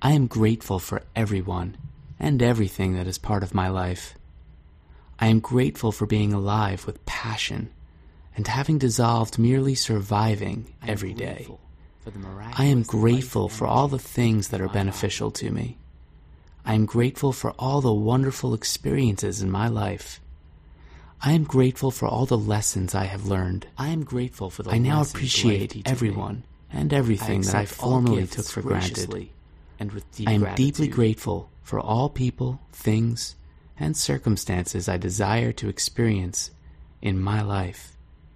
I am grateful for everyone and everything that is part of my life. I am grateful for being alive with passion and having dissolved merely surviving every day. I am grateful for all the things that are beneficial to me. I am grateful for all the wonderful experiences in my life. I am grateful for all the lessons I have learned. I am grateful for the I now appreciate everyone and everything that I formerly took for granted. I am deeply grateful for all people, things, and circumstances I desire to experience in my life,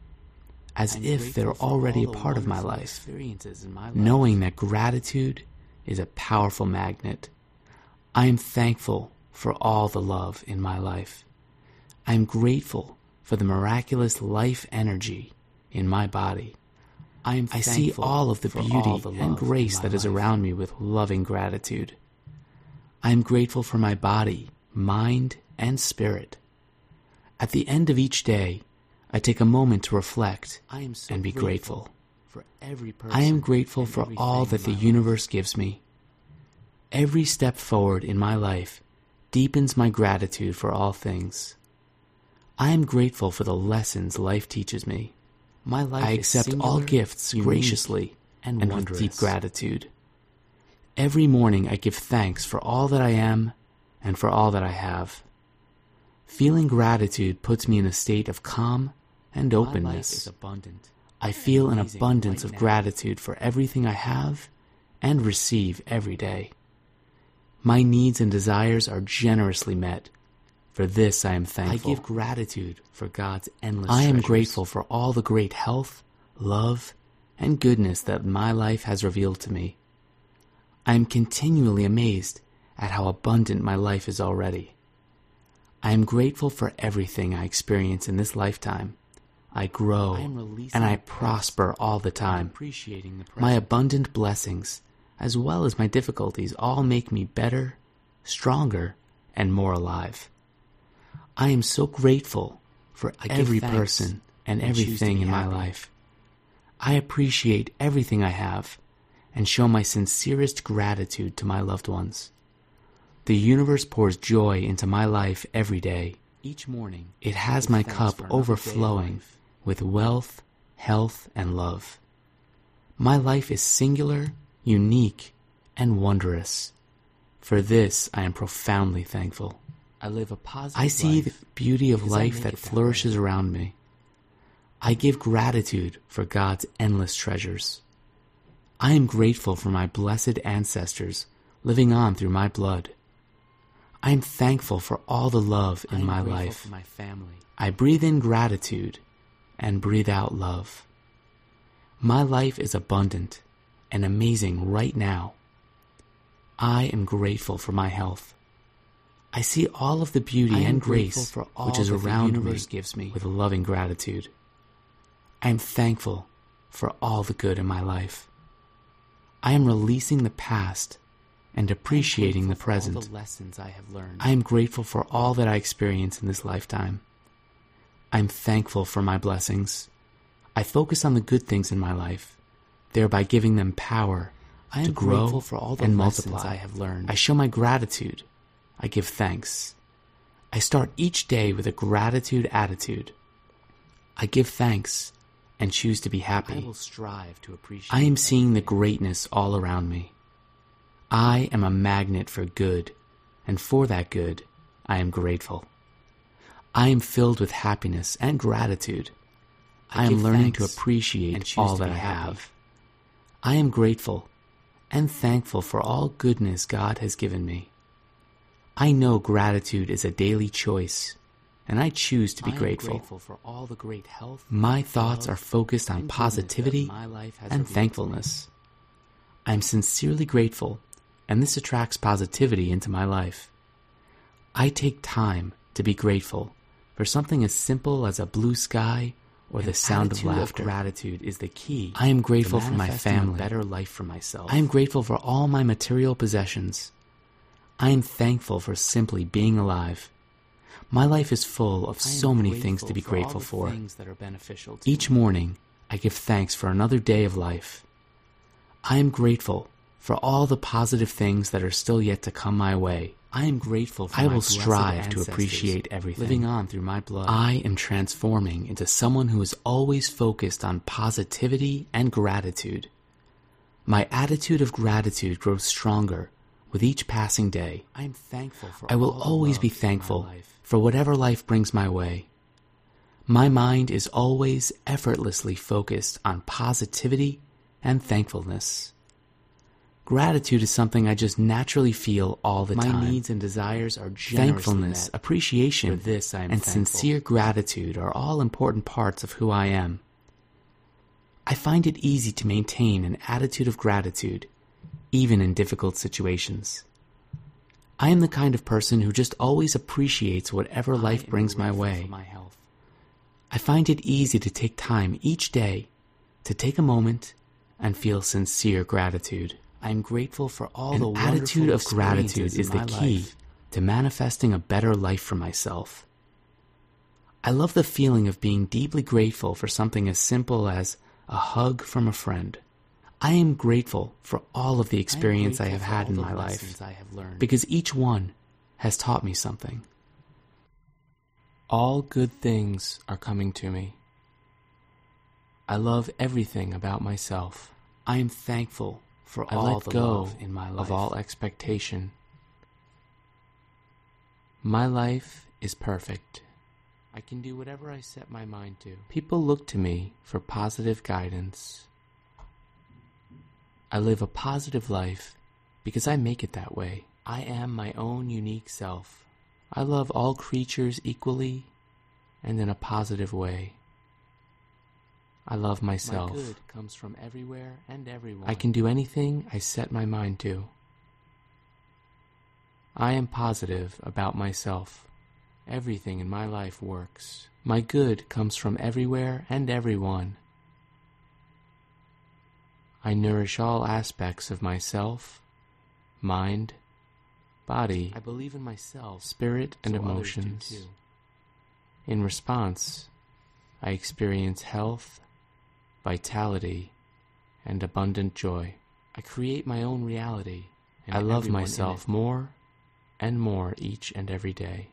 as if they're already a part of my life, knowing that gratitude is a powerful magnet. I am thankful for all the love in my life. I am grateful for the miraculous life energy in my body. I see all of the beauty and grace that is around me with loving gratitude. I am grateful for my body, mind, and spirit. At the end of each day, I take a moment to reflect and be grateful. I am grateful for all that the universe gives me. Every step forward in my life deepens my gratitude for all things. I am grateful for the lessons life teaches me. I accept all gifts graciously and with deep gratitude. Every morning I give thanks for all that I am and for all that I have. Feeling gratitude puts me in a state of calm and openness. I feel an abundance of gratitude for everything I have and receive every day. My needs and desires are generously met. For this I am thankful. I give gratitude for God's endless treasures. I am grateful for all the great health, love, and goodness that my life has revealed to me. I am continually amazed at how abundant my life is already. I am grateful for everything I experience in this lifetime. I grow and I prosper all the time. My abundant blessings, as well as my difficulties, all make me better, stronger, and more alive. I am so grateful for every person and everything in my life. I appreciate everything I have and show my sincerest gratitude to my loved ones. The universe pours joy into my life every day. Each morning, it has my cup overflowing with wealth, health, and love. My life is singular, unique, and wondrous. For this, I am profoundly thankful. I see the beauty of life that flourishes around me. I give gratitude for God's endless treasures. I am grateful for my blessed ancestors living on through my blood. I am thankful for all the love in my life. I breathe in gratitude and breathe out love. My life is abundant and amazing right now. I am grateful for my health. I see all of the beauty and grace which is around me with loving gratitude. I am thankful for all the good in my life. I am releasing the past and appreciating the present. I am grateful for all that I experience in this lifetime. I am thankful for my blessings. I focus on the good things in my life, thereby giving them power to grow and multiply. I show my gratitude. I give thanks. I start each day with a gratitude attitude. I give thanks and choose to be happy. I am seeing the greatness all around me. I am a magnet for good, and for that good, I am grateful. I am filled with happiness and gratitude. I am learning to appreciate all that I have. I am grateful and thankful for all goodness God has given me. I know gratitude is a daily choice, and I choose to be grateful. My thoughts are focused on positivity and thankfulness. I am sincerely grateful, and this attracts positivity into my life. I take time to be grateful for something as simple as a blue sky or the sound of laughter. Gratitude is the key. I am grateful for my family, a better life for myself. I am grateful for all my material possessions. I am thankful for simply being alive. My life is full of so many things to be grateful for. Each morning, I give thanks for another day of life. I am grateful for all the positive things that are still yet to come my way. I am grateful for I will strive to appreciate everything living on through my blood. I am transforming into someone who is always focused on positivity and gratitude. My attitude of gratitude grows stronger with each passing day. I am thankful for I will always be thankful for whatever life brings my way. My mind is always effortlessly focused on positivity and thankfulness. Gratitude is something I just naturally feel all the time. My needs and desires are generously Thankfulness, met. Appreciation, for this I am and thankful. Sincere gratitude are all important parts of who I am. I find it easy to maintain an attitude of gratitude, even in difficult situations. I am the kind of person who just always appreciates whatever life brings my way. I find it easy to take time each day to take a moment and feel sincere gratitude. I am grateful for all the wonderful attitude of gratitude is the key to manifesting a better life for myself. I love the feeling of being deeply grateful for something as simple as a hug from a friend. I am grateful for all of the experience I have had in my life because each one has taught me something. All good things are coming to me. I love everything about myself. I am thankful for all the love in my life. Of all expectation. My life is perfect. I can do whatever I set my mind to. People look to me for positive guidance. I live a positive life because I make it that way. I am my own unique self. I love all creatures equally and in a positive way. I love myself. My good comes from everywhere and everyone. I can do anything I set my mind to. I am positive about myself. Everything in my life works. My good comes from everywhere and everyone. I nourish all aspects of myself, mind, body. I believe in myself, spirit, and emotions. In response, I experience health, vitality, and abundant joy. I create my own reality. I love myself more and more each and every day.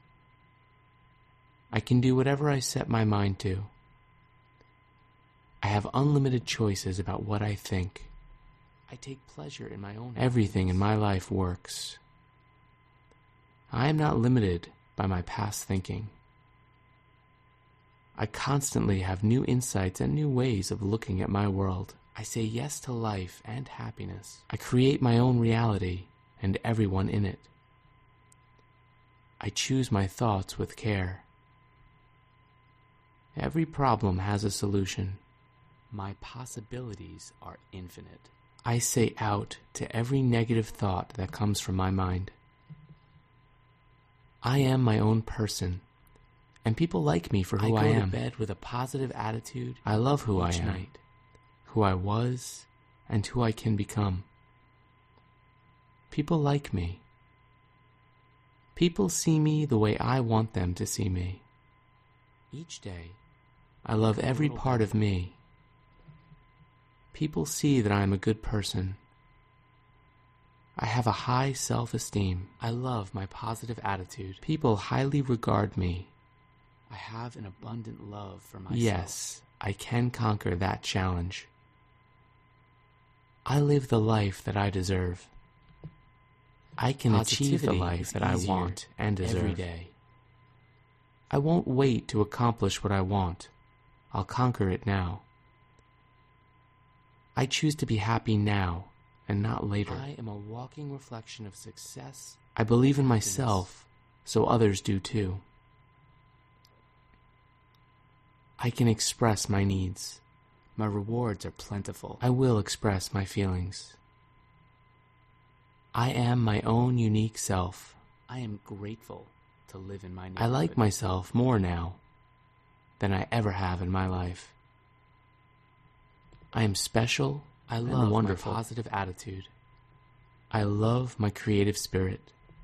I can do whatever I set my mind to. I have unlimited choices about what I think. I take pleasure in my own Everything in my life works. I am not limited by my past thinking. I constantly have new insights and new ways of looking at my world. I say yes to life and happiness. I create my own reality and everyone in it. I choose my thoughts with care. Every problem has a solution. My possibilities are infinite. I say out to every negative thought that comes from my mind. I am my own person, and people like me for who I am. I go to bed with a positive attitude. I love who I am, night, who I was, and who I can become. People like me. People see me the way I want them to see me. Each day, I love every part of me. People see that I am a good person. I have a high self-esteem. I love my positive attitude. People highly regard me. I have an abundant love for myself. Yes, I can conquer that challenge. I live the life that I deserve. I can achieve the life that I want and deserve. Every day. I won't wait to accomplish what I want. I'll conquer it now. I choose to be happy now and not later. I am a walking reflection of success. I believe in myself, so others do too. I can express my needs. My rewards are plentiful. I will express my feelings. I am my own unique self. I am grateful to live in my neighborhood. I like myself more now than I ever have in my life. I am special. I love wonderful. My positive attitude. I love my creative spirit.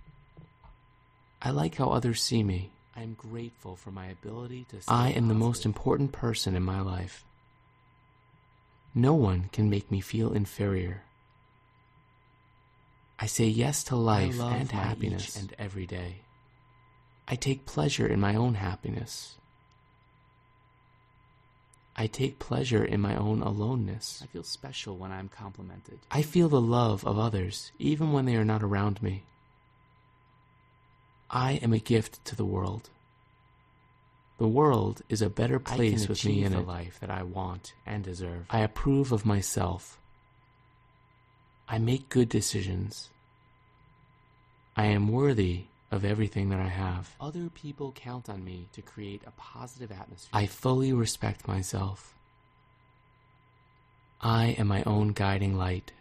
I like how others see me. I am grateful for my ability to stay I am the most important person in my life. No one can make me feel inferior. I say yes to life and happiness and every day. I take pleasure in my own happiness. I take pleasure in my own aloneness. I feel special when I am complimented. I feel the love of others, even when they are not around me. I am a gift to the world. The world is a better place with me in it. I can achieve the life that I want and deserve. I approve of myself. I make good decisions. I am worthy of everything that I have. Other people count on me to create a positive atmosphere. I fully respect myself. I am my own guiding light.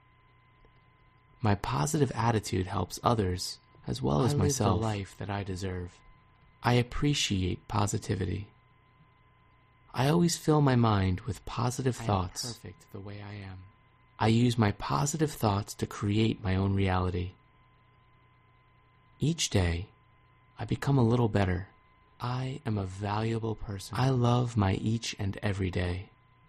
My positive attitude helps others as well as myself. I live the life that I deserve. I appreciate positivity. I always fill my mind with positive thoughts. I am perfect the way I am. I use my positive thoughts to create my own reality. Each day, I become a little better. I am a valuable person. I love my each and every day.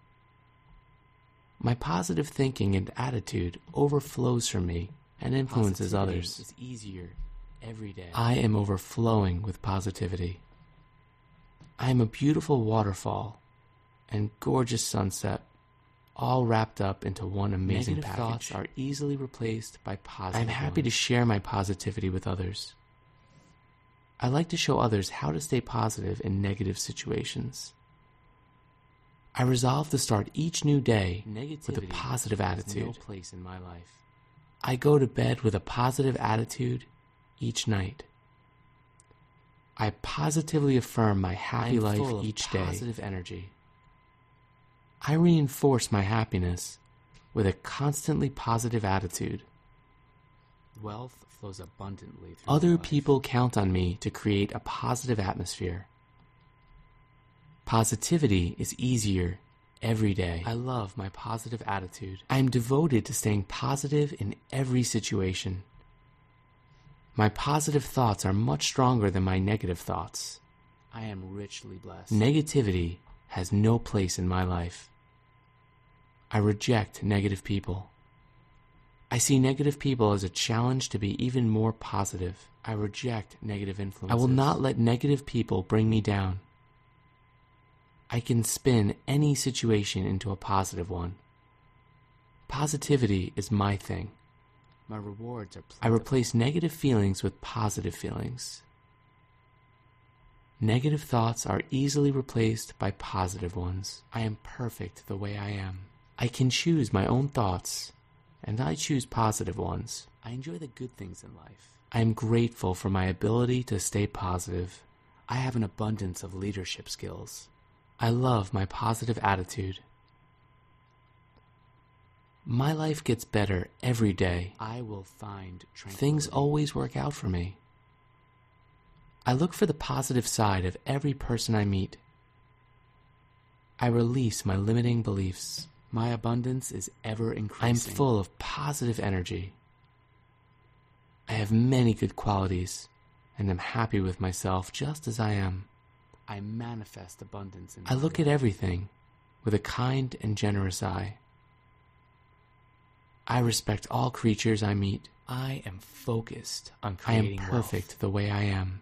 My positive thinking and attitude overflows from me and influences others. It's easier every day. I am overflowing with positivity. I am a beautiful waterfall and gorgeous sunset, all wrapped up into one amazing package. Negative thoughts are easily replaced by positive ones. I'm happy to share my positivity with others. I like to show others how to stay positive in negative situations. I resolve to start each new day with a positive attitude. No place in my life. I go to bed with a positive attitude each night. I positively affirm my happy life each day. Positive energy. I reinforce my happiness with a constantly positive attitude. Wealth flows abundantly through Other people count on me to create a positive atmosphere. Positivity is easier every day. I love my positive attitude. I am devoted to staying positive in every situation. My positive thoughts are much stronger than my negative thoughts. I am richly blessed. Negativity has no place in my life. I reject negative people. I see negative people as a challenge to be even more positive. I reject negative influences. I will not let negative people bring me down. I can spin any situation into a positive one. Positivity is my thing. My rewards are plentiful. I replace negative feelings with positive feelings. Negative thoughts are easily replaced by positive ones. I am perfect the way I am. I can choose my own thoughts, and I choose positive ones. I enjoy the good things in life. I am grateful for my ability to stay positive. I have an abundance of leadership skills. I love my positive attitude. My life gets better every day. I will find tranquility. Things always work out for me. I look for the positive side of every person I meet. I release my limiting beliefs. My abundance is ever increasing. I am full of positive energy. I have many good qualities, and am happy with myself just as I am. I manifest abundance in my life. I look at everything with a kind and generous eye. I respect all creatures I meet. I am focused on creating wealth. I am perfect the way I am.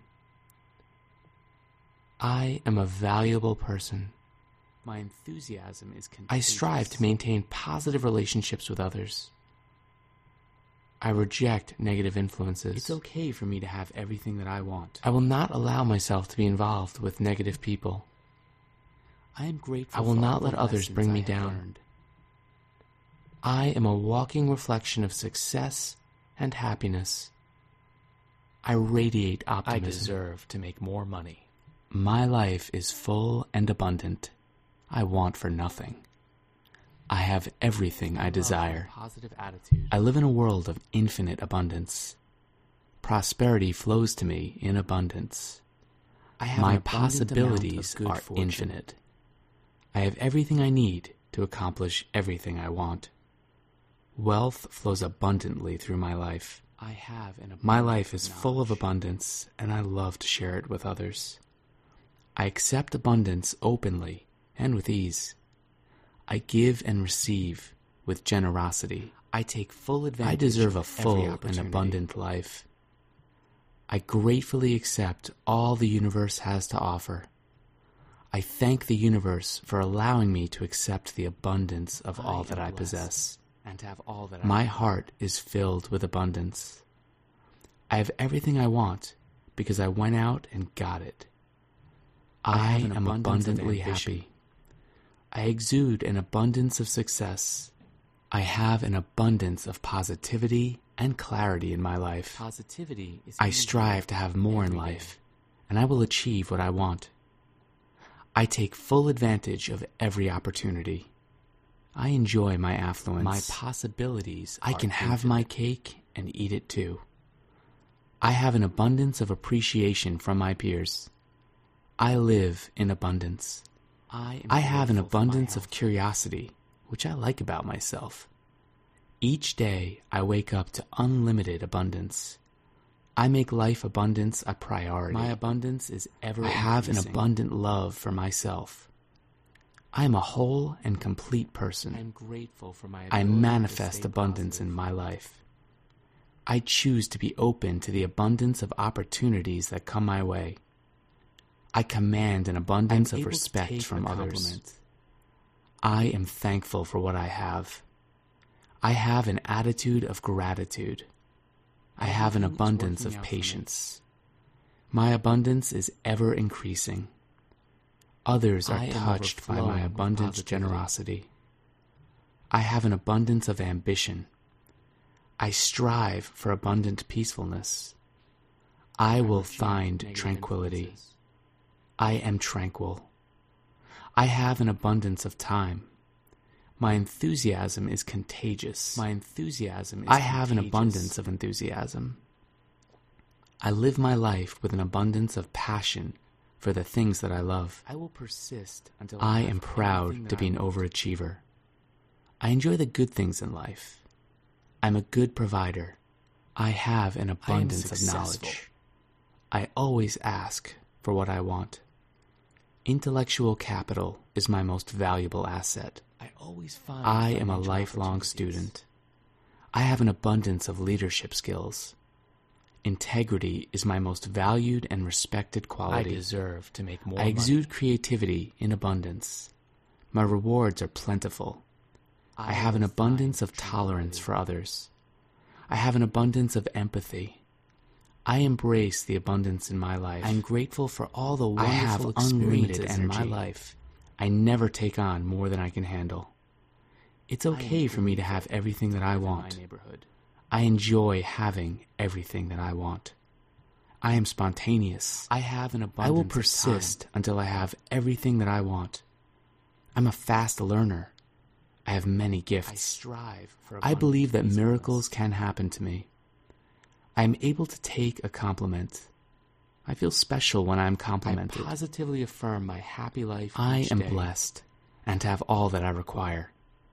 I am a valuable person. My enthusiasm is contagious. I strive to maintain positive relationships with others. I reject negative influences. It's okay for me to have everything that I want. I will not allow myself to be involved with negative people. I am grateful. I will not let others bring me down. I am a walking reflection of success and happiness. I radiate optimism. I deserve to make more money. My life is full and abundant. I want for nothing. I have everything I desire. Positive attitude. I live in a world of infinite abundance. Prosperity flows to me in abundance. My possibilities are infinite. I have everything I need to accomplish everything I want. Wealth flows abundantly through my life. My life is full of abundance, and I love to share it with others. I accept abundance openly and with ease. I give and receive with generosity. I take full advantage. I deserve a full and abundant life. I gratefully accept all the universe has to offer. I thank the universe for allowing me to accept the abundance of all that I possess. And have all that my heart is filled with abundance. I have everything I want because I went out and got it. I am abundantly happy. I exude an abundance of success. I have an abundance of positivity and clarity in my life. I strive to have more in life, and I will achieve what I want. I take full advantage of every opportunity. I enjoy my affluence. My possibilities I can have my cake and eat it too. I have an abundance of appreciation from my peers. I live in abundance. I have an abundance of curiosity, which I like about myself. Each day I wake up to unlimited abundance. I make life abundance a priority. My abundance is ever increasing. I have an abundant love for myself. I am a whole and complete person. I am grateful for my ability I manifest abundance in my life. I choose to be open to the abundance of opportunities that come my way. I command an abundance of respect from others. I am thankful for what I have. I have an attitude of gratitude. I have an abundance of patience. My abundance is ever increasing. Others are touched by my abundant generosity. I have an abundance of ambition. I strive for abundant peacefulness. I will find tranquility. I am tranquil. I have an abundance of time. My enthusiasm is contagious. I have an abundance of enthusiasm. I live my life with an abundance of passion for the things that I love. I will persist until I am proud to be an overachiever. I enjoy the good things in life. I'm a good provider. I have an abundance of knowledge. I always ask for what I want. Intellectual capital is my most valuable asset. I am a lifelong student. I have an abundance of leadership skills. Integrity is my most valued and respected quality. I deserve to make more. I exude creativity in abundance. My rewards are plentiful. I have an abundance of tolerance for others. I have an abundance of empathy. I embrace the abundance in my life. I am grateful for all the wonderful experiences in my life. I never take on more than I can handle. It's okay for me to have everything that I want. I enjoy having everything that I want. I am spontaneous. I have an abundance. I will persist until I have everything that I want. I'm a fast learner. I have many gifts. I strive for abundance. I believe that miracles can happen to me. I am able to take a compliment. I feel special when I am complimented. I positively affirm my happy life each day. I am blessed and have all that I require.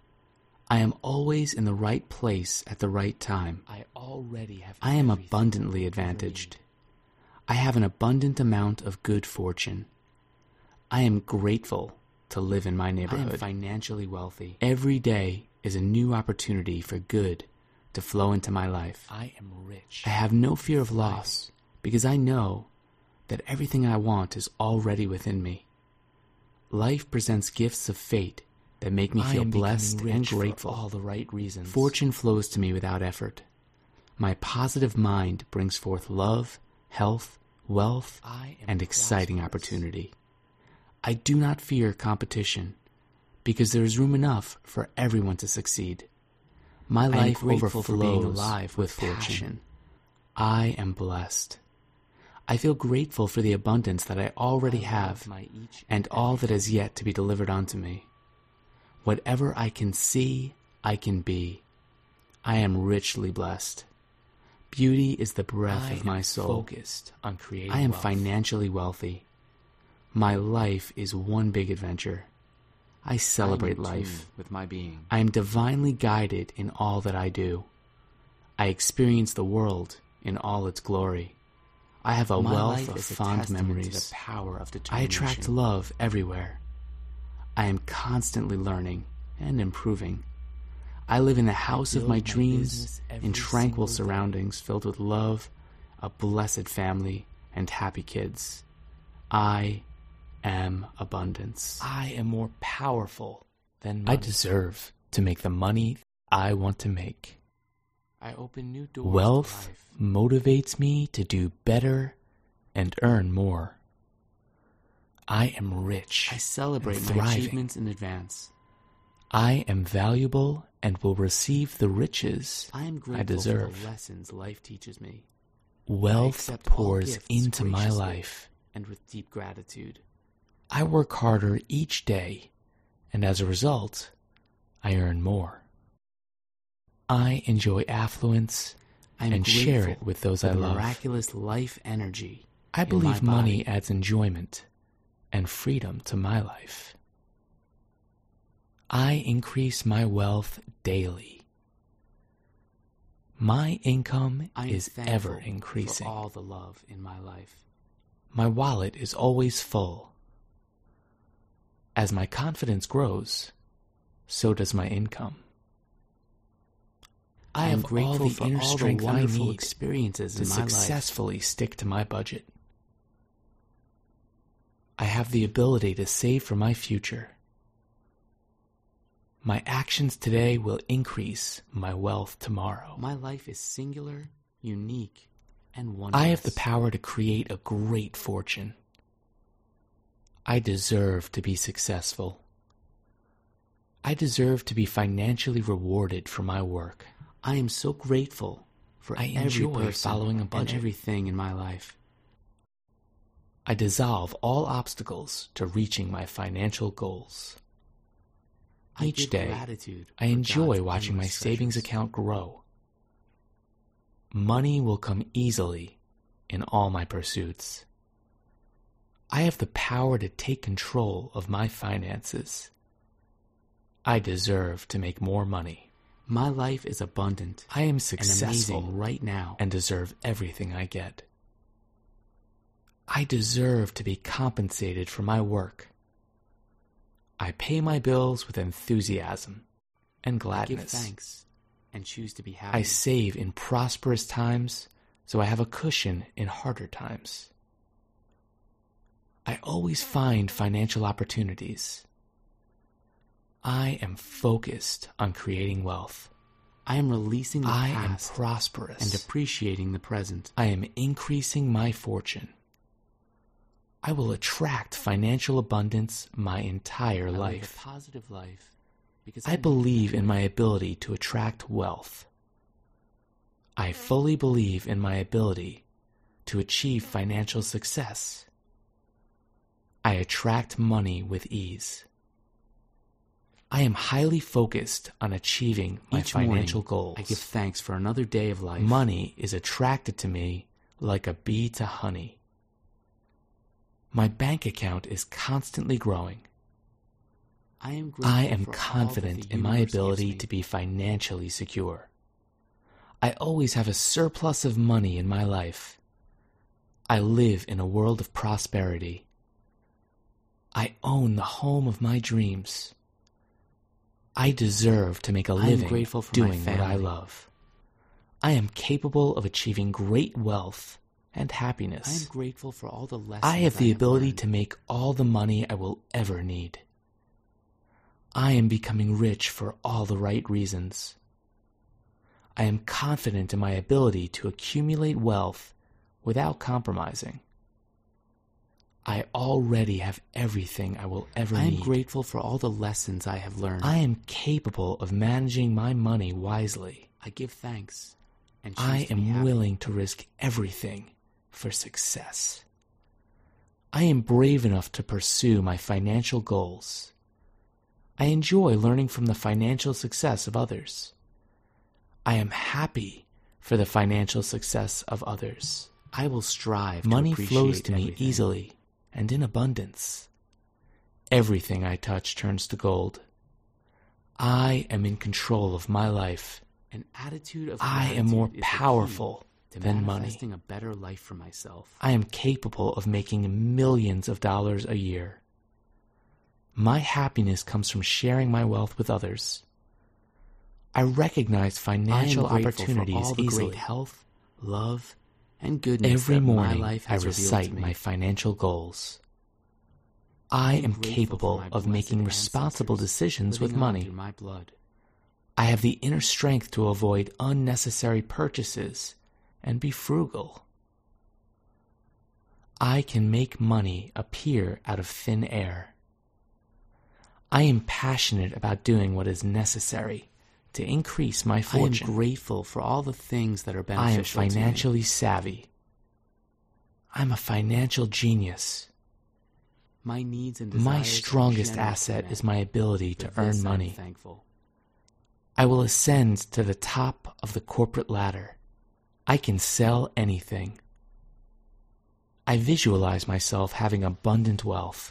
I am always in the right place at the right time. I am abundantly advantaged. I have an abundant amount of good fortune. I am grateful to live in my neighborhood. I am financially wealthy. Every day is a new opportunity for good to flow into my life. I am rich. I have no fear of loss because I know that everything I want is already within me. Life presents gifts of fate that make me feel blessed and grateful for all the right reasons. Fortune flows to me without effort. My positive mind brings forth love, health, wealth, and exciting opportunity. I do not fear competition because there is room enough for everyone to succeed. My life overflows with fortune. I am blessed. I feel grateful for the abundance that I already have and all that is yet to be delivered unto me. Whatever I can see, I can be. I am richly blessed. Beauty is the breath of my soul. I am financially wealthy. My life is one big adventure. I celebrate life with my being. I am divinely guided in all that I do. I experience the world in all its glory. I have a wealth of fond memories. I attract love everywhere. I am constantly learning and improving. I live in the house of my dreams, in tranquil surroundings filled with love, a blessed family, and happy kids. I am abundance. I am more powerful than money. I deserve to make the money I want to make. I open new doors. Wealth motivates me to do better and earn more. I am rich. I celebrate and my achievements in advance. I am valuable and will receive the riches I am grateful I deserve. for the lessons life teaches me. Wealth pours into my life, and with deep gratitude. I work harder each day, and as a result, I earn more. I enjoy affluence and share it with those I love. Miraculous life energy. I believe money adds enjoyment and freedom to my life. I increase my wealth daily. My income is ever increasing. For all the love in my life. My wallet is always full. As my confidence grows, so does my income. I have all the inner strength I need to successfully stick to my budget. I have the ability to save for my future. My actions today will increase my wealth tomorrow. My life is singular, unique, and wondrous. I have the power to create a great fortune. I deserve to be successful. I deserve to be financially rewarded for my work. I am so grateful for every person following a budget. And everything in my life. I dissolve all obstacles to reaching my financial goals. Each day, I enjoy watching my savings account grow. Money will come easily in all my pursuits. I have the power to take control of my finances. I deserve to make more money. My life is abundant. I am successful and amazing right now and deserve everything I get. I deserve to be compensated for my work. I pay my bills with enthusiasm and gladness. I give thanks and choose to be happy. I save in prosperous times, so I have a cushion in harder times. I always find financial opportunities. I am focused on creating wealth. I am releasing the past. I am prosperous and appreciating the present. I am increasing my fortune. I will attract financial abundance my entire life. I live a positive life because I believe in my ability to attract wealth. I fully believe in my ability to achieve financial success. I attract money with ease. I am highly focused on achieving my financial goals. I give thanks for another day of life. Money is attracted to me like a bee to honey. My bank account is constantly growing. I am confident in my ability to be financially secure. I always have a surplus of money in my life. I live in a world of prosperity. I own the home of my dreams. I deserve to make a living doing what I love. I am capable of achieving great wealth and happiness. I am grateful for all the lessons I have the ability learned. to make all the money I will ever need. I am becoming rich for all the right reasons. I am confident in my ability to accumulate wealth without compromising. I already have everything I will ever need. I am grateful for all the lessons I have learned. I am capable of managing my money wisely. I give thanks and choose I to am be happy. willing to risk everything for success. I am brave enough to pursue my financial goals. I enjoy learning from the financial success of others. I am happy for the financial success of others. I will strive Money to flows to me everything. easily and in abundance. Everything I touch turns to gold. I am in control of my life. An attitude of I am more gratitude is the key powerful to than money. manifesting a better life for myself. I am capable of making millions of dollars a year. My happiness comes from sharing my wealth with others. I recognize financial I am grateful opportunities for all the easily. great health, love, and goodness Every that morning, my life I has revealed recite to me. my financial goals. I am grateful capable for my of blessed making responsible ancestors decisions with living on money. through my blood. I have the inner strength to avoid unnecessary purchases and be frugal. I can make money appear out of thin air. I am passionate about doing what is necessary to increase my fortune. I am grateful for all the things that are I am beneficial to me. financially savvy. I'm a financial genius. My needs and desires My are strongest generously asset met. is my ability For to this earn I am money. thankful. I will ascend to the top of the corporate ladder. I can sell anything. I visualize myself having abundant wealth.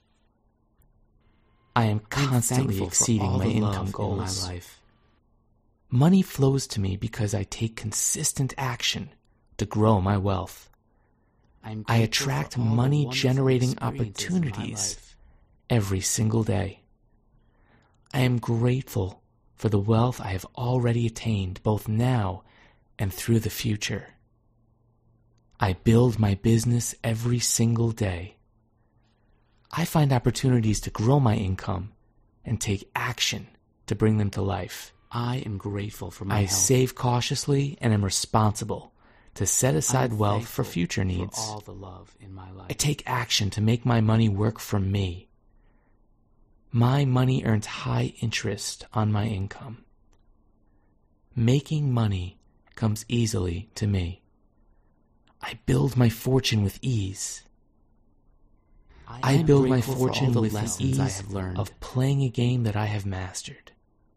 I am constantly thankful for exceeding all my the income love in goals. my life. Money flows to me because I take consistent action to grow my wealth. I attract money-generating opportunities every single day. I am grateful for the wealth I have already attained, both now and through the future. I build my business every single day. I find opportunities to grow my income and take action to bring them to life. I am grateful for my I health. save cautiously and am responsible to set aside I'm wealth for thankful future needs. For all the love in my life. I take action to make my money work for me. My money earns high interest on my income. Making money comes easily to me. I build my fortune with ease. I build my fortune with the lessons I ease have learned. of playing a game that I have mastered.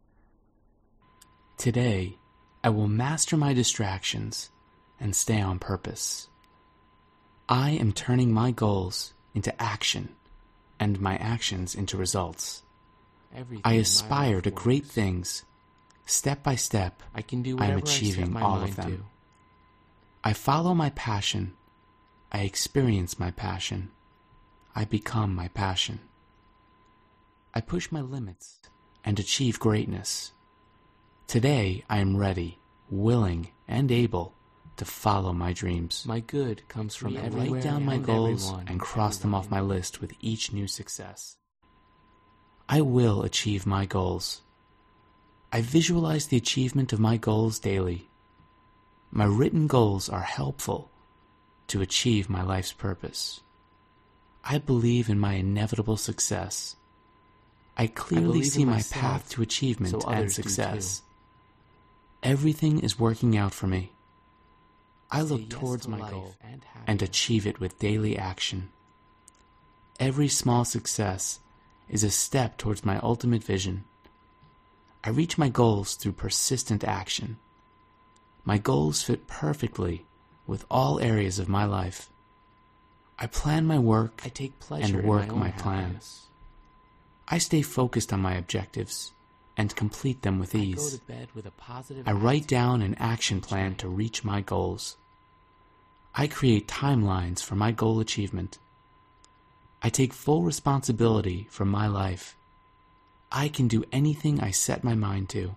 Today, I will master my distractions and stay on purpose. I am turning my goals into action and my actions into results. I aspire to great things. Step by step, I can do I am whatever I set achieving my all mind of them. to. I follow my passion. I experience my passion. I become my passion. I push my limits and achieve greatness. Today I am ready, willing, and able to follow my dreams. My good comes from I everywhere write down my and goals everyone. and cross them off my list with each new success. I will achieve my goals. I visualize the achievement of my goals daily. My written goals are helpful to achieve my life's purpose. I believe in my inevitable success. I clearly believe see in my myself, path to achievement so and others do success. Everything is working out for me. I Say look yes towards to my life goal and and happiness. achieve it with daily action. Every small success is a step towards my ultimate vision. I reach my goals through persistent action. My goals fit perfectly with all areas of my life. I plan my work I take pleasure and in work my own my plan. happiness. I stay focused on my objectives and complete them with I go ease. to bed with a positive I write attitude. down an action plan to reach my goals. I create timelines for my goal achievement. I take full responsibility for my life. I can do anything I set my mind to.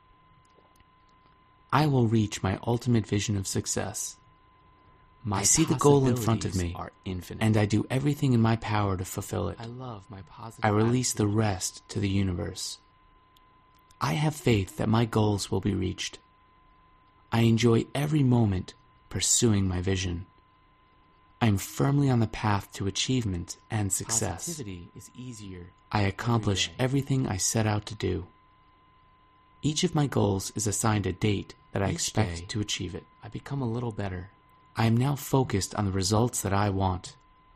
I will reach my ultimate vision of success. I see the goal in front of me, are infinite. and I do everything in my power to fulfill it. I love my positive I release the attitude. rest to the universe. I have faith that my goals will be reached. I enjoy every moment pursuing my vision. I am firmly on the path to achievement and success. Positivity is easier. I accomplish day. everything I set out to do. Each of my goals is assigned a date that I Each expect day. to achieve it. I become a little better. I am now focused on the results that I want.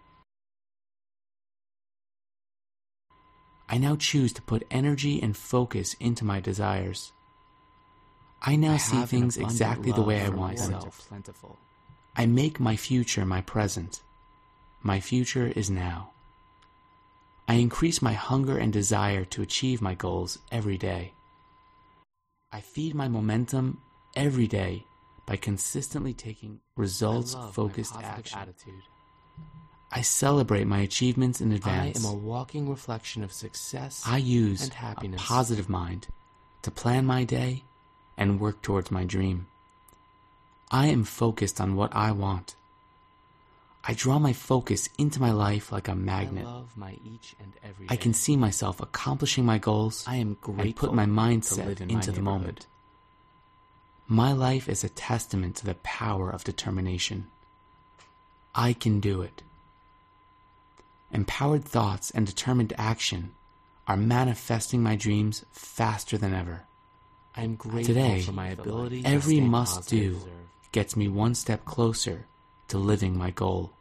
I now choose to put energy and focus into my desires. I now see have an things abundant exactly the way I love for want them. myself. Plentiful. I make my future my present. My future is now. I increase my hunger and desire to achieve my goals every day. I feed my momentum every day by consistently taking results-focused action. Attitude. I celebrate my achievements in I advance. am a walking reflection of success I use and happiness. a positive mind to plan my day, and work towards my dream. I am focused on what I want. I draw my focus into my life like a magnet. I love my each and every I day. can see myself accomplishing my goals I am and grateful put my to mindset live in into my the moment. neighborhood. My life is a testament to the power of determination. I can do it. Empowered thoughts and determined action are manifesting my dreams faster than ever. I am grateful Today, for my ability to every stay must-do positive. gets me one step closer to living my goal.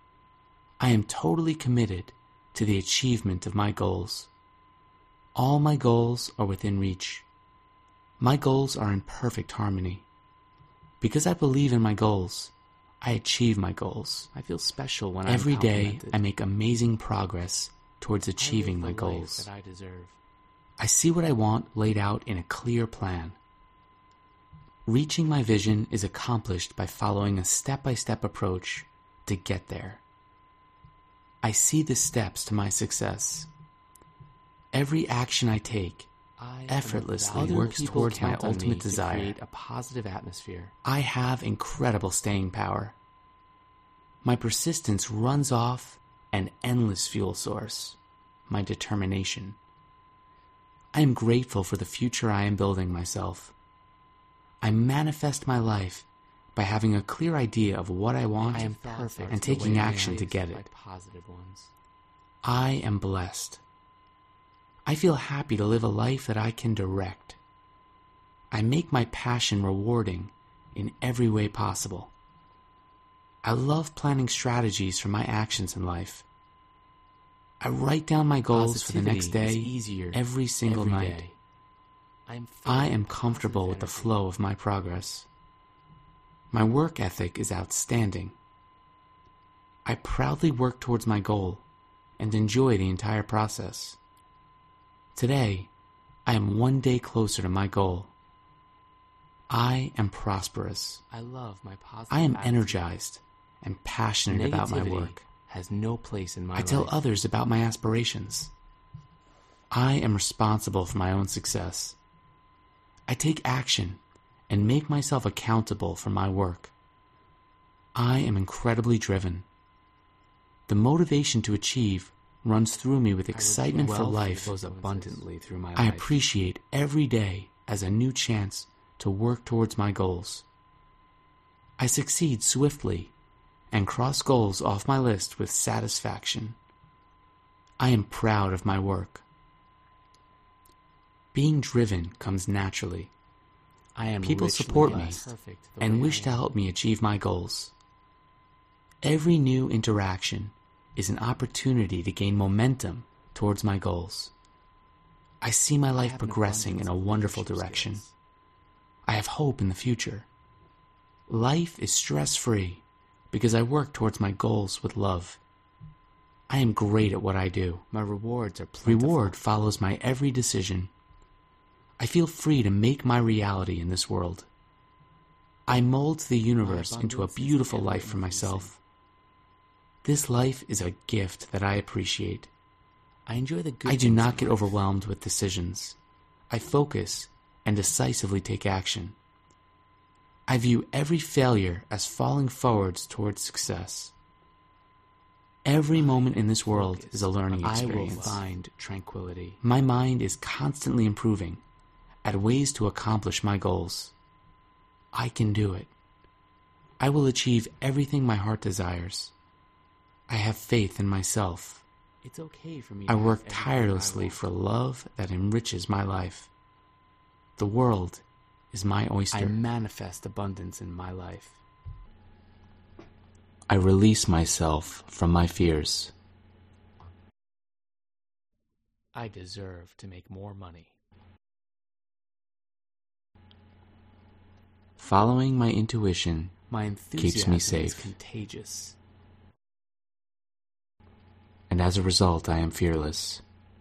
I am totally committed to the achievement of my goals. All my goals are within reach. My goals are in perfect harmony. Because I believe in my goals, I achieve my goals. I feel special when Every I'm day, complimented. I make amazing progress towards I achieving live my the life goals. that I deserve. I see what I want laid out in a clear plan. Reaching my vision is accomplished by following a step-by-step approach to get there. I see the steps to my success. Every action I take effortlessly Other works people towards my count on me ultimate to desire. create a positive atmosphere. I have incredible staying power. My persistence runs off an endless fuel source, my determination. I am grateful for the future I am building myself. I manifest my life by having a clear idea of what I want I am perfect and the way taking I action am to get by it. positive ones. I am blessed. I feel happy to live a life that I can direct. I make my passion rewarding in every way possible. I love planning strategies for my actions in life. I write down my goals for the next day Positivity is easier every single every night. day. I filled am with comfortable positive with the energy. flow of my progress. My work ethic is outstanding. I proudly work towards my goal and enjoy the entire process. Today, I am one day closer to my goal. I am prosperous. I love my positive I am attitude. energized and passionate about my Negativity work. has no place in my I tell life. others about my aspirations. I am responsible for my own success. I take action and make myself accountable for my work. I am incredibly driven. The motivation to achieve runs through me with excitement for Wealth life. flows abundantly through my I life. appreciate every day as a new chance to work towards my goals. I succeed swiftly and cross goals off my list with satisfaction. I am proud of my work. Being driven comes naturally. I am People richly support me blessed. Perfect the and way wish I to am. help me achieve my goals. Every new interaction is an opportunity to gain momentum towards my goals. I see my I life have an progressing in abundance a of wonderful leadership direction. skills. I have hope in the future. Life is stress-free because I work towards my goals with love. I am great at what I do. My rewards are plentiful. Reward follows my every decision. I feel free to make my reality in this world. I mold the universe into a abundance is beautiful life for ever-increasing. myself. This life is a gift that I appreciate. I enjoy the good I do things not in get life. overwhelmed with decisions. I focus and decisively take action. I view every failure as falling forwards towards success. Every moment in this world is a learning I will experience. find tranquility. My mind is constantly improving at ways to accomplish my goals. I can do it. I will achieve everything my heart desires. I have faith in myself. It's okay for me I to work have everything tirelessly I want. for love that enriches my life. The world is my oyster. I manifest abundance in my life. I release myself from my fears. I deserve to make more money. Following my intuition My enthusiasm me is safe. contagious. and as a result I am fearless.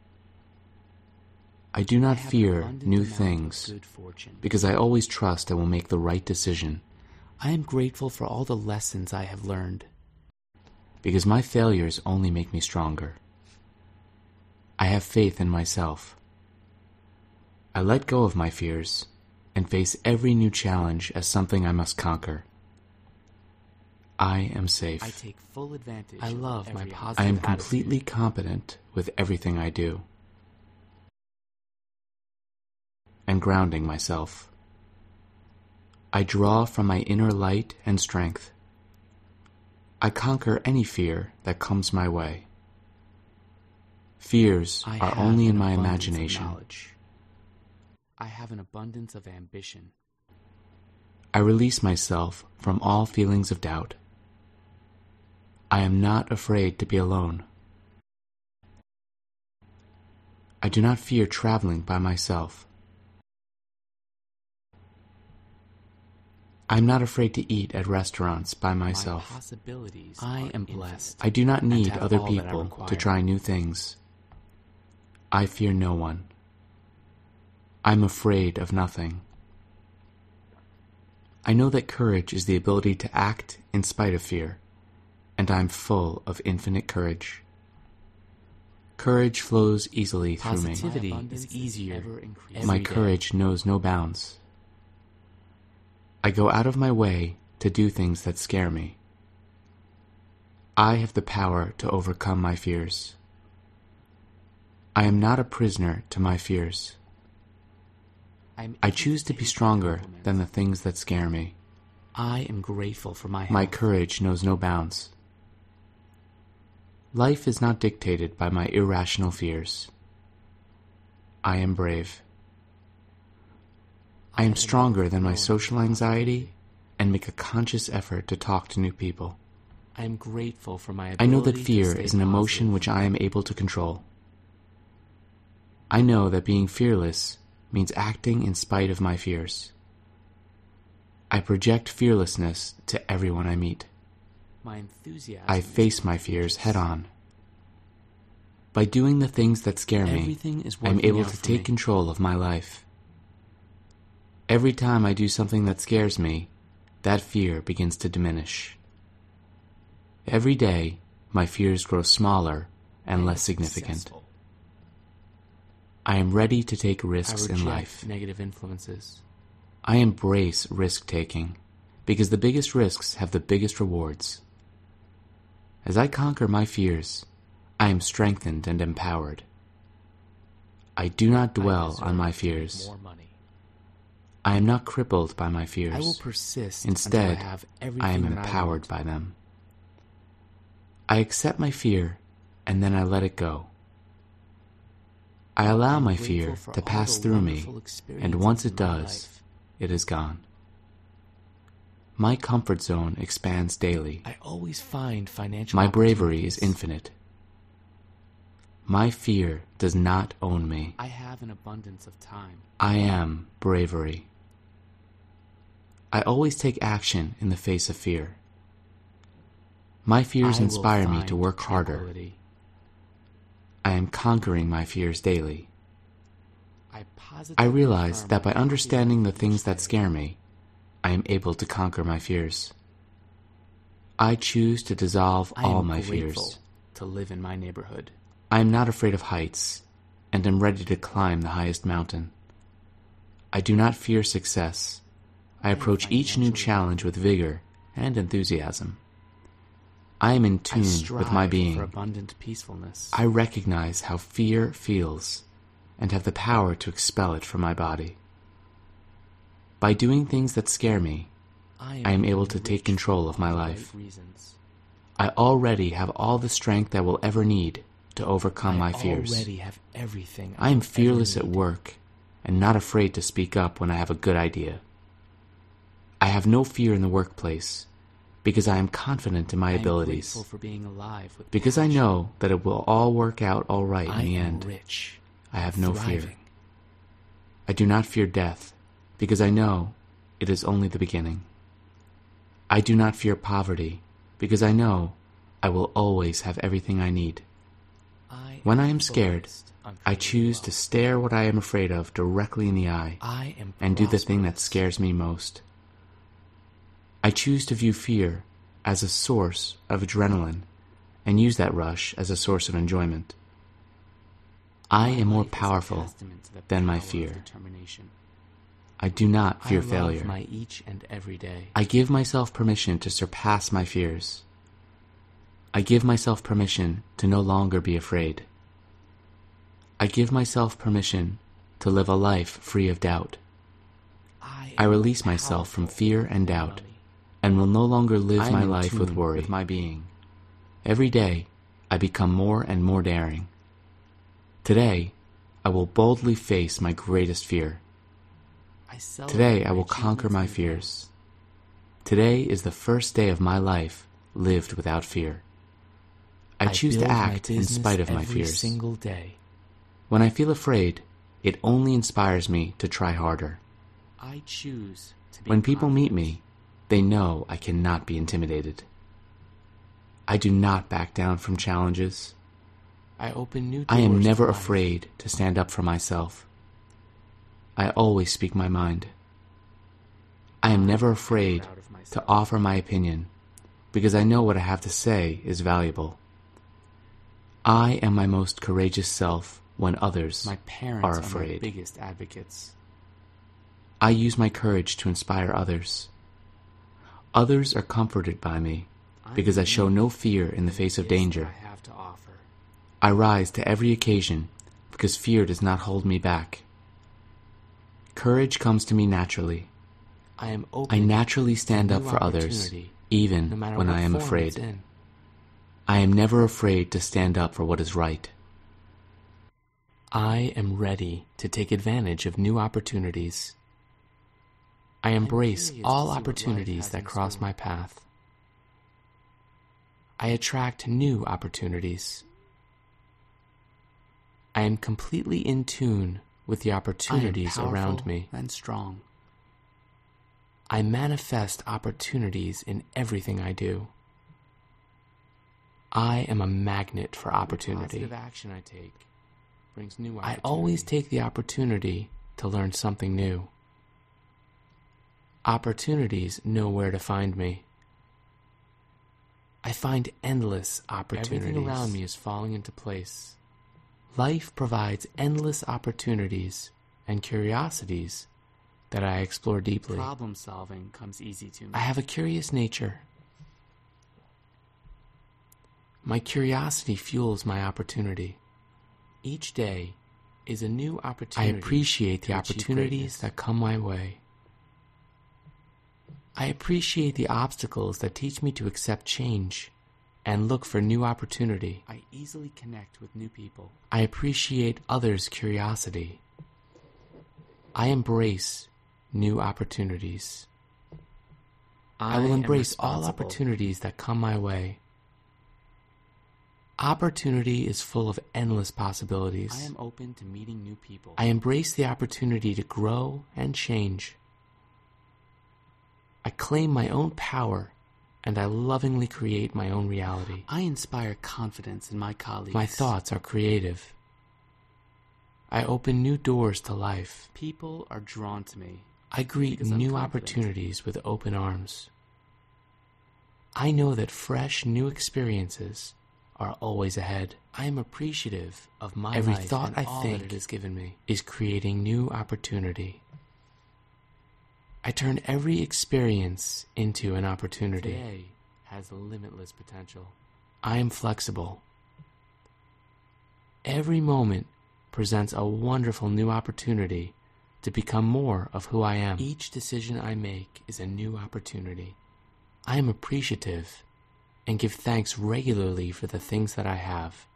I do I not have an fear abundant new amount of things good fortune. because I always trust I will make the right decision. I am grateful for all the lessons I have learned because my failures only make me stronger. I have faith in myself. I let go of my fears and face every new challenge as something I must conquer. I am safe. I take full advantage. I love my positive I am completely competent with everything I do. And grounding myself. I draw from my inner light and strength. I conquer any fear that comes my way. Fears are only in my imagination. I have an abundance of ambition. I release myself from all feelings of doubt. I am not afraid to be alone. I do not fear traveling by myself. I am not afraid to eat at restaurants by myself. I am blessed. I do not need other people to try new things. I fear no one. I'm afraid of nothing. I know that courage is the ability to act in spite of fear, and I'm full of infinite courage. Courage flows easily through me. Positivity is easier. My courage knows no bounds. I go out of my way to do things that scare me. I have the power to overcome my fears. I am not a prisoner to my fears. I choose to be stronger than the things that scare me. I am grateful for my health. My courage knows no bounds. Life is not dictated by my irrational fears. I am brave. I am stronger than my social anxiety and make a conscious effort to talk to new people. I am grateful for my ability I know that fear to stay is an emotion positive. which I am able to control. I know that being fearless means acting in spite of my fears. I project fearlessness to everyone I meet. My enthusiasm I face my fears head on. By doing the things that scare me, Everything is I'm working able out to for take me. control of my life. Every time I do something that scares me, that fear begins to diminish. Every day, my fears grow smaller and less significant. Successful. I am ready to take I risks reject in life. negative influences. I embrace risk-taking because the biggest risks have the biggest rewards. As I conquer my fears, I am strengthened and empowered. I do not dwell deserve on my to make fears. more money. I am not crippled by my I will fears. persist Instead, until I have everything I am that empowered I by them. I accept my fear and then I let it go. I allow my fear to pass through me, and once it does, it is gone. My comfort zone expands daily. I always find financial My bravery is opportunities. infinite. My fear does not own me. I have an abundance of time. I am bravery. I always take action in the face of fear. My fears I will inspire me find to work harder. tranquility. I am conquering my fears daily. I I realize that by understanding the things that scare me, I am able to conquer my fears. I choose to dissolve all my fears. to live in my neighborhood. I am not afraid of heights, and am ready to climb the highest mountain. I do not fear success. I approach each new challenge with vigor and enthusiasm. I am in I tune strive with my for being. abundant peacefulness. I recognize how fear feels and have the power to expel it from my body. By doing things that scare me, I am able to take control of my life. I already have all the strength I will ever need to overcome my fears. I already have everything. I am will ever fearless at need. work and not afraid to speak up when I have a good idea. I have no fear in the workplace because I am confident in my I am abilities. grateful for being alive with Because I passion. know that it will all work out all right I in the am end. rich. I have no fear. thriving. I do not fear death because I know it is only the beginning. I do not fear poverty because I know I will always have everything I need. When I am scared, focused on I creating choose to wealth. stare what I am afraid of directly in the eye I am and do the thing that prosperous. scares me most. I choose to view fear as a source of adrenaline and use that rush as a source of enjoyment. I am more powerful than my fear. I do not fear failure. My each and every day. I give myself permission to surpass my fears. I give myself permission to no longer be afraid. I give myself permission to live a life free of doubt. I release myself from fear and doubt, and will no longer live my life with worry. With my being. Every day, I become more and more daring. Today, I will boldly face my greatest fear. Today, I will conquer my fears. Today is the first day of my life lived without fear. I choose to act in spite of my fears. Single day. When I feel afraid, it only inspires me to try harder. I choose to be When people meet me, they know I cannot be intimidated. I do not back down from challenges. I open new doors. I am never to life. afraid to stand up for myself. I always speak my mind. I am never afraid to offer my opinion because I know what I have to say is valuable. I am my most courageous self when others My parents are are afraid. my biggest advocates. I use my courage to inspire others. Others are comforted by me because I show no fear in the face of danger. I have to offer. I rise to every occasion because fear does not hold me back. Courage comes to me naturally. I am open. I naturally stand to up new for others, opportunity, even no matter when what I am form afraid. it's in. I am never afraid to stand up for what is right. I am ready to take advantage of new opportunities. I embrace all opportunities that cross my path. I attract new opportunities. I am completely in tune with the opportunities around me. And strong. I manifest opportunities in everything I do. I am a magnet for opportunity. The positive action I take brings new I opportunity. always take the opportunity to learn something new. Opportunities know where to find me. I find endless opportunities. Everything around me is falling into place. Life provides endless opportunities and curiosities that I explore deeply. Problem solving comes easy to me. I have a curious nature. My curiosity fuels my opportunity. Each day is a new I opportunity. appreciate the to achieve opportunities greatness. that come my way. I appreciate the obstacles that teach me to accept change and look for new opportunity. I easily connect with new people. I appreciate others' curiosity. I embrace new opportunities. I will am embrace all responsible. opportunities that come my way. Opportunity is full of endless possibilities. I am open to meeting new people. I embrace the opportunity to grow and change. I claim my own power, and I lovingly create my own reality. I inspire confidence in my colleagues. My thoughts are creative. I open new doors to life. People are drawn to me. I greet Because I'm new confident. opportunities with open arms. I know that fresh new experiences are always ahead. I am appreciative of my Every life thought and I all think that it has given me. is creating new opportunity. I turn every experience into an opportunity. Today has limitless potential. I am flexible. Every moment presents a wonderful new opportunity to become more of who I am. Each decision I make is a new opportunity. I am appreciative and give thanks regularly for the things that I have.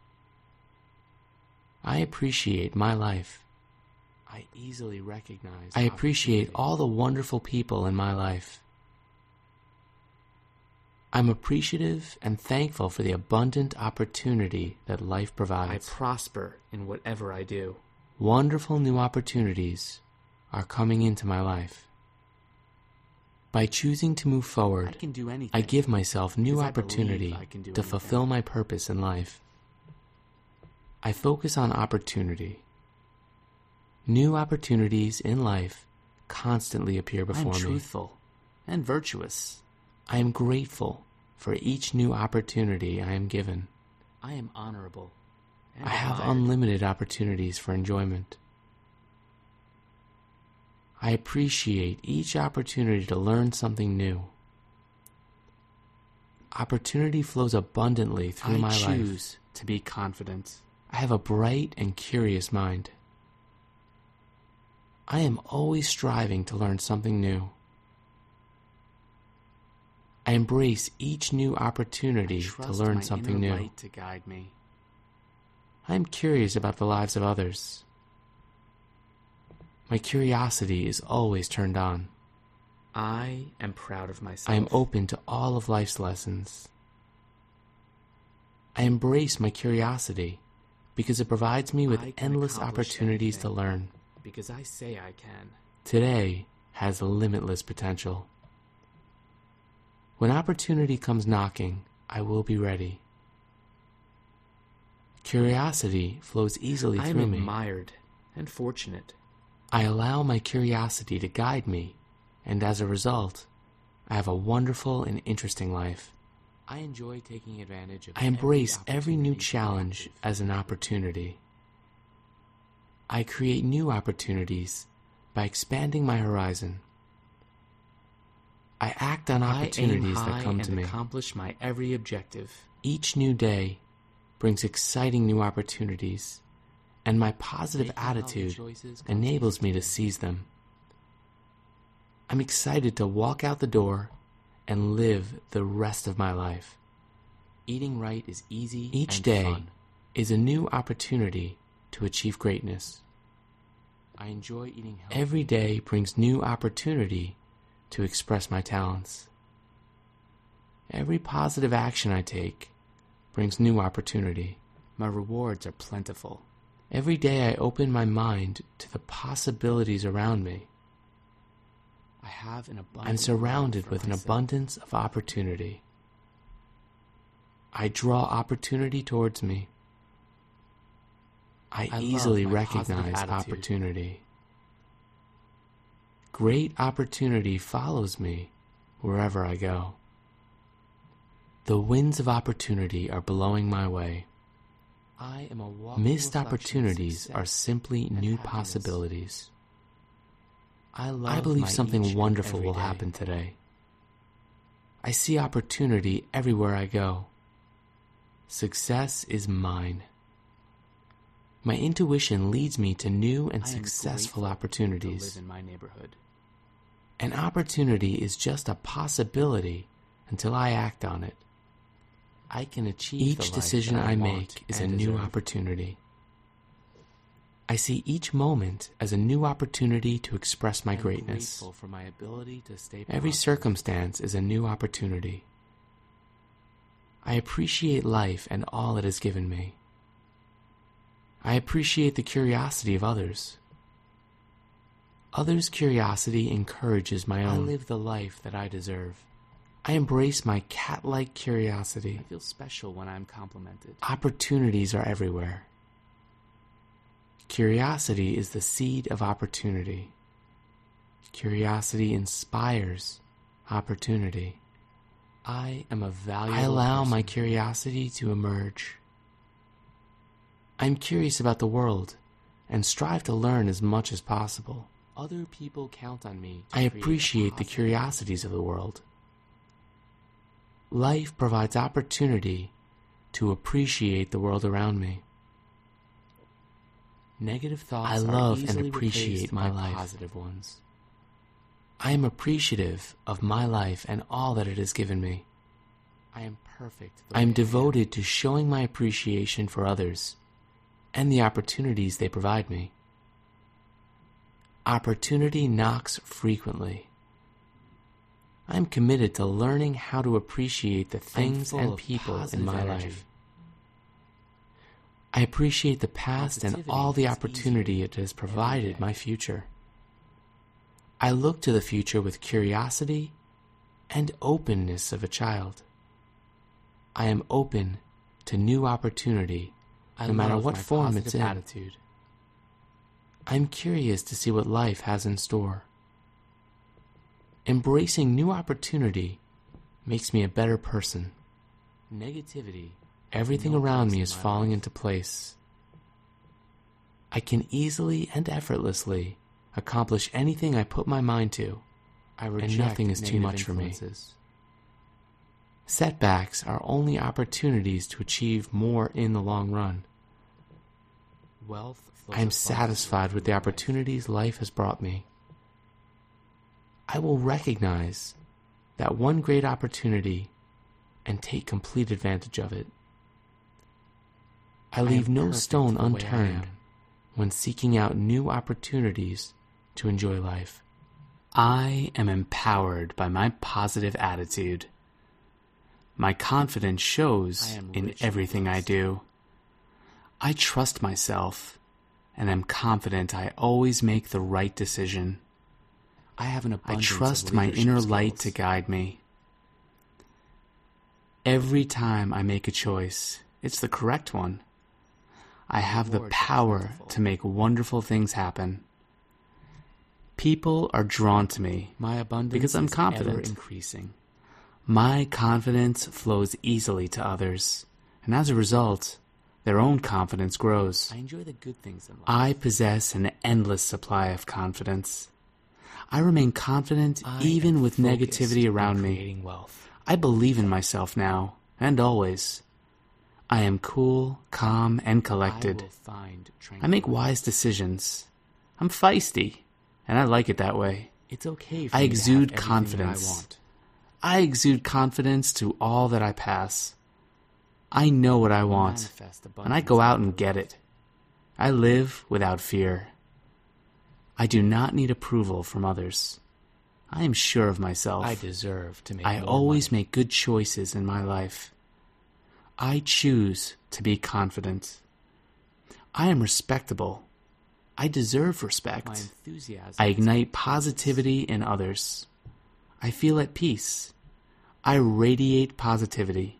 I appreciate my life. I easily recognize I appreciate opportunity. all the wonderful people in my life. I'm appreciative and thankful for the abundant opportunity that life I provides. prosper in whatever I do. Wonderful new opportunities are coming into my life. By choosing to move I forward, can do anything. I give myself new Because I believe opportunity I can do to anything. fulfill my purpose in life. I focus on opportunity. New opportunities in life constantly appear I am before me. truthful and virtuous. I am grateful for each new opportunity I am given. I am honorable I have unlimited opportunities for enjoyment. I appreciate each opportunity to learn something new. Opportunity flows abundantly through my life. I choose to be confident. I have a bright and curious mind. I am always striving to learn something new. I embrace each new opportunity to learn something new. Light to guide me. I am curious about the lives of others. My curiosity is always turned on. I am proud of myself. I am open to all of life's lessons. I embrace my curiosity because it provides me with endless opportunities to learn. Because I say I can. Today has limitless potential. When opportunity comes knocking, I will be ready. Curiosity flows easily through me. I am admired and fortunate. I allow my curiosity to guide me, and as a result, I have a wonderful and interesting life. I enjoy taking advantage of I embrace every new challenge as an opportunity. I create new opportunities by expanding my horizon. I act on opportunities that come to me. I accomplish my every objective. Each new day brings exciting new opportunities, and my positive attitude enables me to seize them. I'm excited to walk out the door and live the rest of my life. Eating right is easy and fun. Each day is a new opportunity to achieve greatness. I enjoy eating healthy. Every day brings new opportunity to express my talents. Every positive action I take brings new opportunity. My rewards are plentiful. Every day I open my mind to the possibilities around me. I'm surrounded with an abundance of opportunity. I draw opportunity towards me. I easily recognize opportunity. Great opportunity follows me wherever I go. The winds of opportunity are blowing my way. Missed opportunities are simply new possibilities. I believe something wonderful will happen today. I see opportunity everywhere I go. Success is mine. My intuition leads me to new and successful opportunities. To live in my neighborhood. An opportunity is just a possibility until I act on it. I can achieve each decision I make is a new opportunity. I see each moment as a new opportunity to express my greatness. For my ability to stay Every circumstance is a new opportunity. I appreciate life and all it has given me. I appreciate the curiosity of others. Others' curiosity encourages my own. I live the life that I deserve. I embrace my cat-like curiosity. I feel special when I'm complimented. Opportunities are everywhere. Curiosity is the seed of opportunity. Curiosity inspires opportunity. I am a valuable person. I allow my curiosity to emerge. I'm curious about the world and strive to learn as much as possible. Other people count on me. I appreciate the curiosities of the world. Life provides opportunity to appreciate the world around me. Negative thoughts I love and appreciate my life. Positive ones. I am appreciative of my life and all that it has given me. I am perfect. I am devoted to showing my appreciation for others and the opportunities they provide me. Opportunity knocks frequently. I am committed to learning how to appreciate the things and people in my life. I appreciate the past and all the opportunity it has provided my future. I look to the future with curiosity and openness of a child. I am open to new opportunity, no matter what form it's in. Attitude. I'm curious to see what life has in store. Embracing new opportunity makes me a better person. Negativity. Everything around me is falling into place. I can easily and effortlessly accomplish anything I put my mind to, and nothing is too much for me. Setbacks are only opportunities to achieve more in the long run. I am satisfied with the opportunities life has brought me. I will recognize that one great opportunity and take complete advantage of it. I leave no stone unturned when seeking out new opportunities to enjoy life. I am empowered by my positive attitude. My confidence shows in everything I do. I trust myself and am confident I always make the right decision. I trust my inner light to guide me. Every time I make a choice, it's the correct one. I have the power to make wonderful things happen. People are drawn to me because I'm confident. Increasing. My confidence flows easily to others, and as a result, their own confidence grows. I enjoy the good things in life. I possess an endless supply of confidence. I remain confident even with negativity around me. I believe in myself now, and always. I am cool, calm, and collected. I make wise decisions. I'm feisty, and I like it that way. It's okay for me to exude confidence. I exude confidence to all that I pass. I know what I want, and I go out and get it. I live without fear. I do not need approval from others. I am sure of myself. I deserve to make more money. I always make good choices in my life. I choose to be confident. I am respectable. I deserve respect. My enthusiasm. I ignite positivity in others. I feel at peace. I radiate positivity.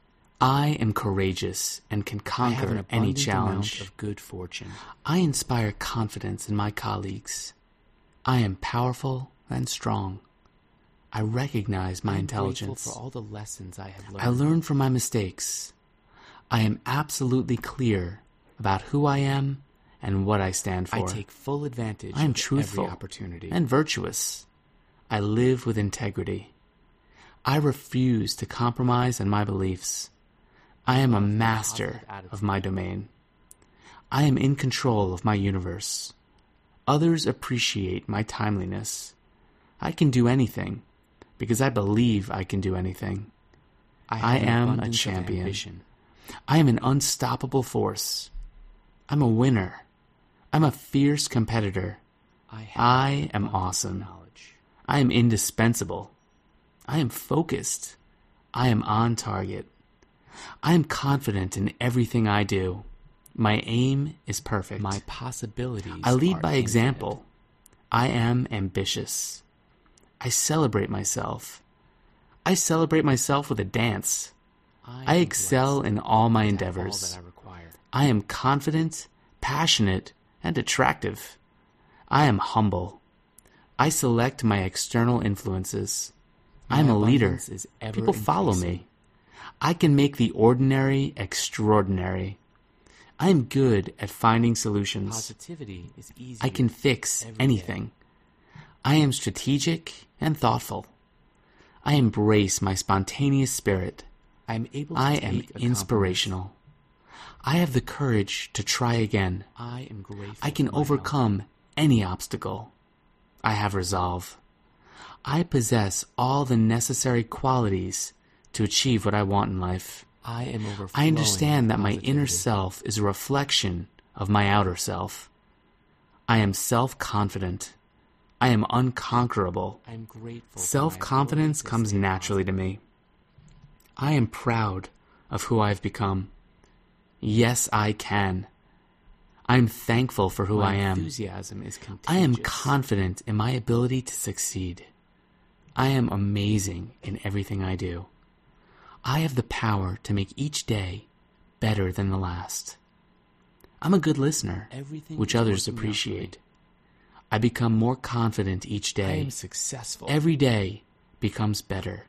I am courageous and can conquer any challenge. Of good fortune. I inspire confidence in my colleagues. I am powerful and strong. I recognize my intelligence. For all the lessons I have learned. I learn from my mistakes. I am absolutely clear about who I am and what I stand for. I take full advantage I am truthful, every opportunity and virtuous. I live with integrity. I refuse to compromise on my beliefs. I am a master of my domain. I am in control of my universe. Others appreciate my timeliness. I can do anything because I believe I can do anything. I am a champion. I am an unstoppable force. I'm a winner. I'm a fierce competitor. I am awesome. I am indispensable. I am focused. I am on target. I am confident in everything I do. My aim is perfect. My possibilities I lead by example. I am ambitious. I celebrate myself. I celebrate myself with a dance. I excel in all my endeavors. I am confident, passionate, and attractive. I am humble. I select my external influences. I am a leader. People follow me. I can make the ordinary extraordinary. I am good at finding solutions. Positivity is easy. I can fix anything. I am strategic and thoughtful. I embrace my spontaneous spirit. I am inspirational. I have the courage to try again. I am grateful. I can overcome any obstacle. I have resolve. I possess all the necessary qualities to achieve what I want in life. I understand that my inner self is a reflection of my outer self. I am self-confident. I am unconquerable. Self-confidence comes naturally to me. I am proud of who I have become. Yes, I can. I am thankful for who I am. I am confident in my ability to succeed. I am amazing in everything I do. I have the power to make each day better than the last. I'm a good listener, which others appreciate. I become more confident each day. I am successful. Every day becomes better.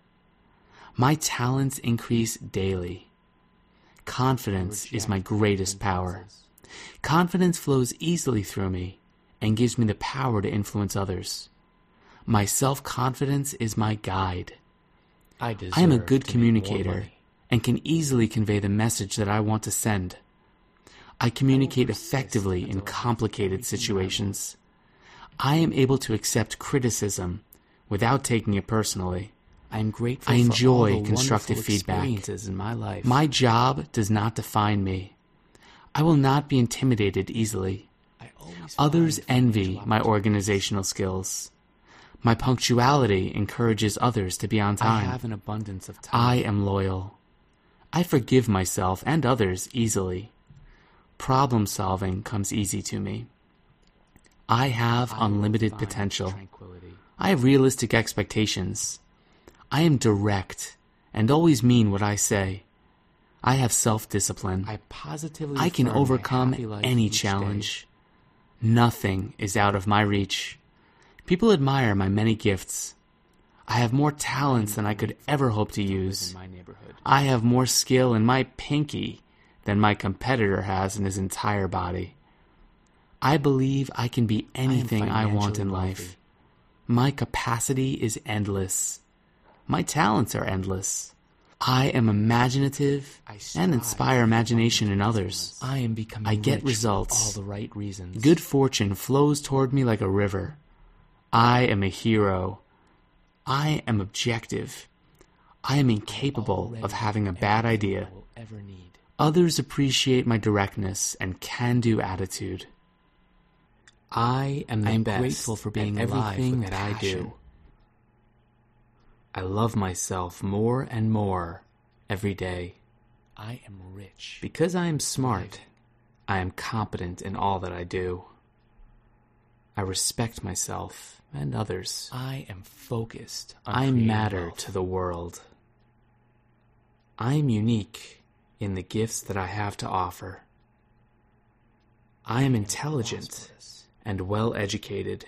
My talents increase daily. Confidence is my greatest power. Confidence flows easily through me and gives me the power to influence others. My self-confidence is my guide. I am a good communicator and can easily convey the message that I want to send. I communicate effectively in complicated situations. I am able to accept criticism without taking it personally. I am grateful I enjoy for all the constructive feedback in my life. My job does not define me. I will not be intimidated easily. Others envy my organizational skills. My punctuality encourages others to be on time. I have an abundance of time. I am loyal. I forgive myself and others easily. Problem solving comes easy to me. I have unlimited potential. I have realistic expectations. I am direct and always mean what I say. I have self-discipline. I can overcome any challenge. Nothing is out of my reach. People admire my many gifts. I have more talents than I could ever hope to use. I have more skill in my pinky than my competitor has in his entire body. I believe I can be anything I want in life. My capacity is endless. My talents are endless. I am imaginative and inspire imagination in others. I get results. For all the right reasons. Good fortune flows toward me like a river. I am a hero. I am objective. I am incapable of having a bad idea. Others appreciate my directness and can-do attitude. I am grateful for being everything that I do. I love myself more and more every day. I am rich. Because I am smart, I am competent in all that I do. I respect myself and others. I am focused on I matter to the world. I am unique in the gifts that I have to offer. I am intelligent and well-educated.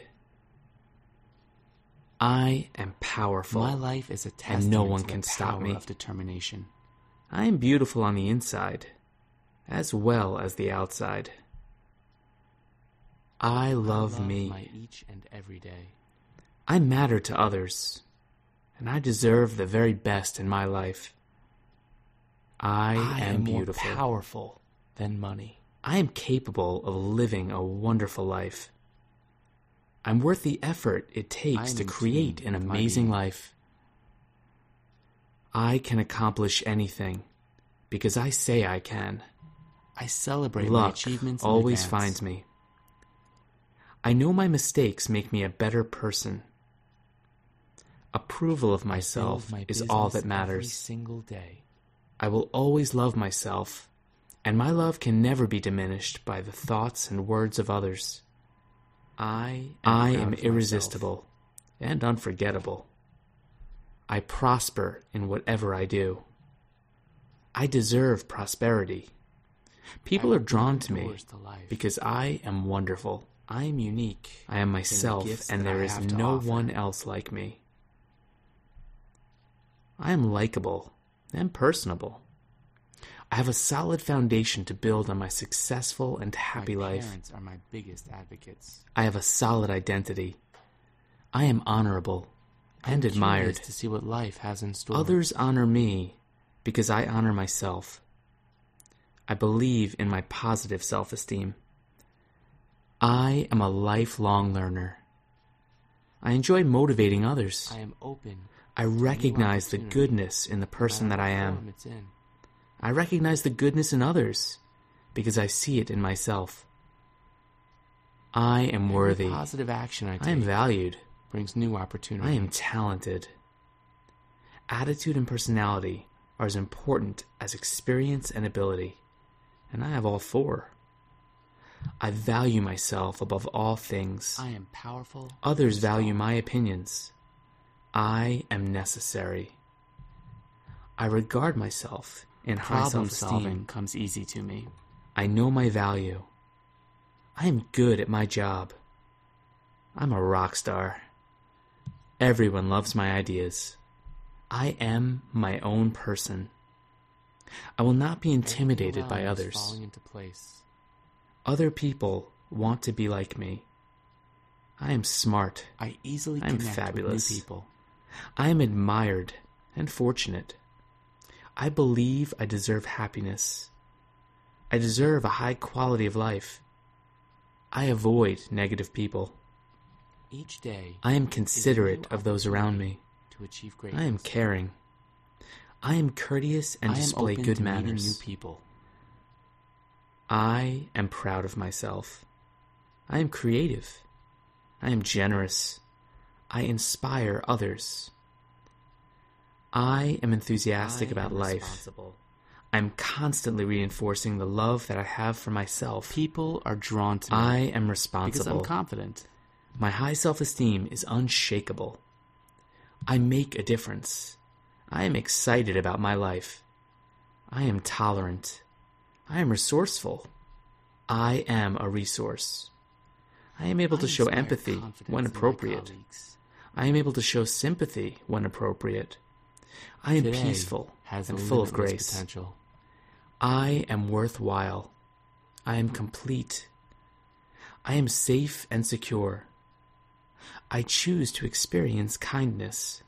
I am powerful. My life is a testament and no one can stop me. Of determination. I am beautiful on the inside, as well as the outside. I love me. My each and every day. I matter to others, and I deserve the very best in my life. I am beautiful. More powerful than money. I am capable of living a wonderful life. I'm worth the effort it takes to create an amazing life. I can accomplish anything because I say I can. I celebrate my achievements in advance. Luck always finds me. I know my mistakes make me a better person. Approval of myself is all that matters. Every single day. I will always love myself, and my love can never be diminished by the thoughts and words of others. I am irresistible and unforgettable. I prosper in whatever I do. I deserve prosperity. People are drawn to me because I am wonderful. I am unique. I am myself, and there is no one else like me. I am likable and personable. I have a solid foundation to build on my successful and happy life. My parents are my biggest advocates. I have a solid identity. I am honorable and admired. To see what life has in store. Others honor me because I honor myself. I believe in my positive self-esteem. I am a lifelong learner. I enjoy motivating others. I am open. I recognize the goodness in the person that I am. I recognize the goodness in others because I see it in myself. I am worthy. Positive action I am valued. Brings new opportunity. I am talented. Attitude and personality are as important as experience and ability, and I have all four. I value myself above all things. I am powerful. Others value my opinions. I am necessary. I regard myself in high self-esteem. Problem solving comes easy to me. I know my value. I am good at my job. I'm a rock star. Everyone loves my ideas. I am my own person. I will not be intimidated by others. Other people want to be like me. I am smart. I easily I am connect fabulous. with new people. I am admired and fortunate. I believe I deserve happiness. I deserve a high quality of life. I avoid negative people. Each day, I am considerate of those around me. to achieve greatness. I am caring. I am courteous and I am display open good to meeting manners. new people. I am proud of myself. I am creative. I am generous. I inspire others. I am enthusiastic about life. responsible. I am constantly reinforcing the love that I have for myself. People are drawn to me I am because responsible. I'm confident. My high self-esteem is unshakable. I make a difference. I am excited about my life. I am tolerant. I am resourceful. I am a resource. I am able to show inspire empathy confidence when in my appropriate. colleagues. I am able to show sympathy when appropriate. I am Today peaceful has and a full of limitless grace. potential. I am worthwhile. I am complete. I am safe and secure. I choose to experience kindness.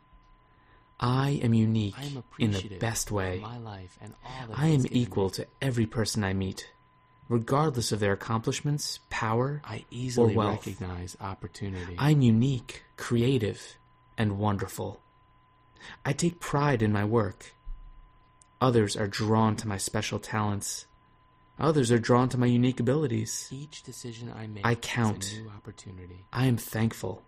I am unique I am in the appreciative best of way. my life and all that I it has am given equal me. to every person I meet, regardless of their accomplishments, power, I easily wealth. recognize opportunity. I'm unique, creative, and wonderful. I take pride in my work. Others are drawn to my special talents. Others are drawn to my unique abilities. Each decision I make I count. is a new opportunity. I am thankful.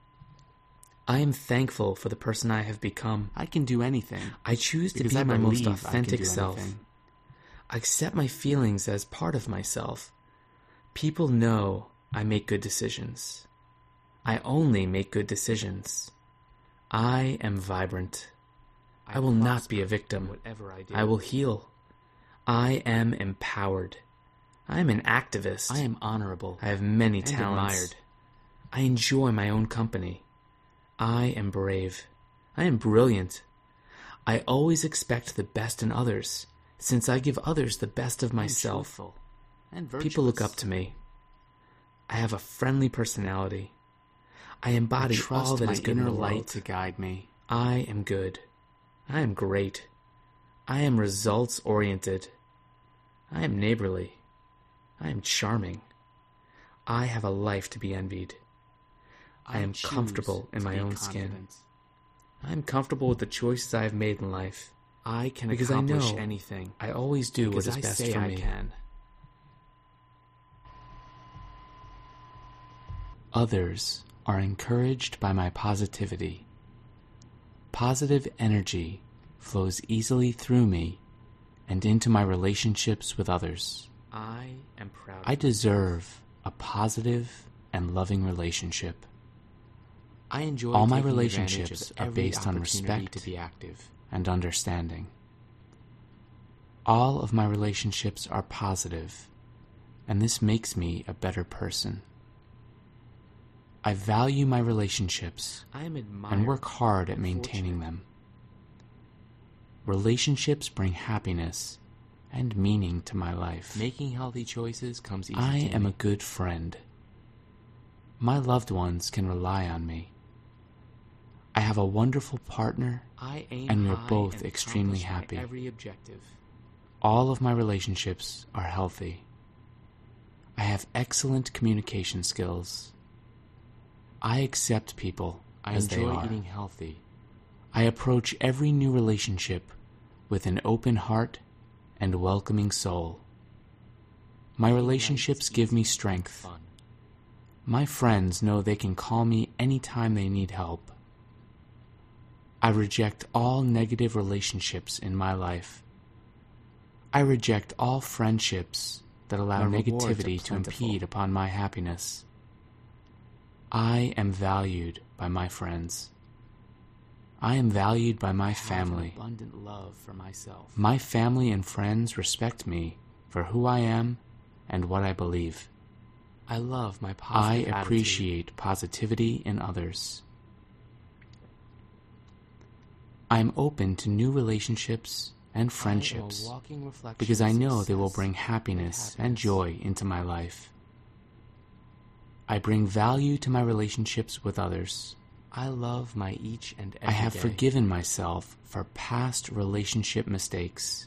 I am thankful for the person I have become. I can do anything. I choose to Because be I my most believe I can authentic do self. anything. I accept my feelings as part of myself. People know I make good decisions. I only make good decisions. I am vibrant. I will not be a victim. Whatever I do. I will heal. I am empowered. I am an activist. I am honorable. I have many and talents. admired. I enjoy my own company. I am brave. I am brilliant. I always expect the best in others, since I give others the best of I am myself. truthful and virtuous. People look up to me. I have a friendly personality. I embody trust all that my is good in inner the light world. to guide me. I am good. I am great. I am results-oriented. I am neighborly. I am charming. I have a life to be envied. I am choose comfortable in to my be own skin. confident. I am comfortable with the choices I have made in life. I can Because I accomplish know anything. I always do what Because is I best say for I me. can. Others are encouraged by my positivity. Positive energy flows easily through me and into my relationships with others. I am proud. I deserve a positive and loving relationship. I enjoy All my taking relationships advantage of are every based on opportunity respect to be active. and understanding. All of my relationships are positive, and this makes me a better person. I value my relationships I am admired and work hard at and maintaining fortunate. them. Relationships bring happiness and meaning to my life. Making healthy choices comes easy I to am me. a good friend. My loved ones can rely on me. I have a wonderful partner. I aim and we're high both and extremely accomplish my happy. every objective. All of my relationships are healthy. I have excellent communication skills. I accept people I as they enjoy are. eating healthy. I approach every new relationship with an open heart and welcoming soul. My relationships give me strength. Fun. My friends know they can call me anytime they need help. I reject all negative relationships in my life. I reject all friendships that allow My rewards are negativity to plentiful. impede upon my happiness. I am valued by my friends. I am valued by my I have family. an abundant love for myself. My family and friends respect me for who I am and what I believe. I love my I positive attitude. appreciate positivity in others. I am open to new relationships and friendships because I know they will bring happiness and joy into my life. I bring value to my relationships with others. I love my each and every I have day. forgiven myself for past relationship mistakes.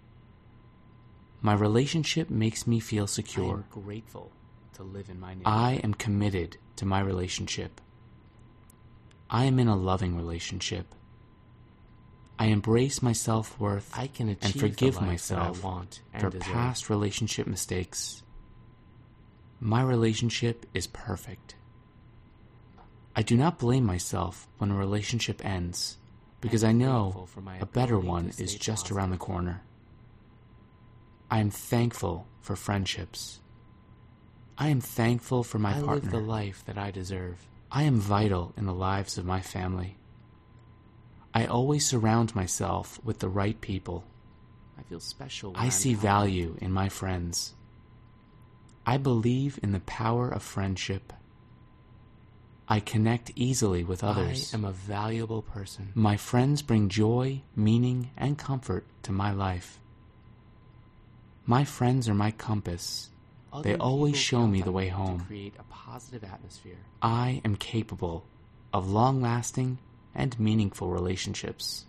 My relationship makes me feel secure. I am grateful to live in my neighborhood. I am committed to my relationship. I am in a loving relationship. I embrace my self-worth I can achieve and forgive the life myself that I want and for deserve. past relationship mistakes. My relationship is perfect. I do not blame myself when a relationship ends because I know a better one is just around the corner. I am thankful for friendships. I am thankful for my I partner. live the life that I deserve. I am vital in the lives of my family. I always surround myself with the right people. I feel special when I I'm see happy. value in my friends. I believe in the power of friendship. I connect easily with others. I am a valuable person. My friends bring joy, meaning, and comfort to my life. My friends are my compass. They always show me the way home. To create a positive atmosphere. I am capable of long-lasting and meaningful relationships.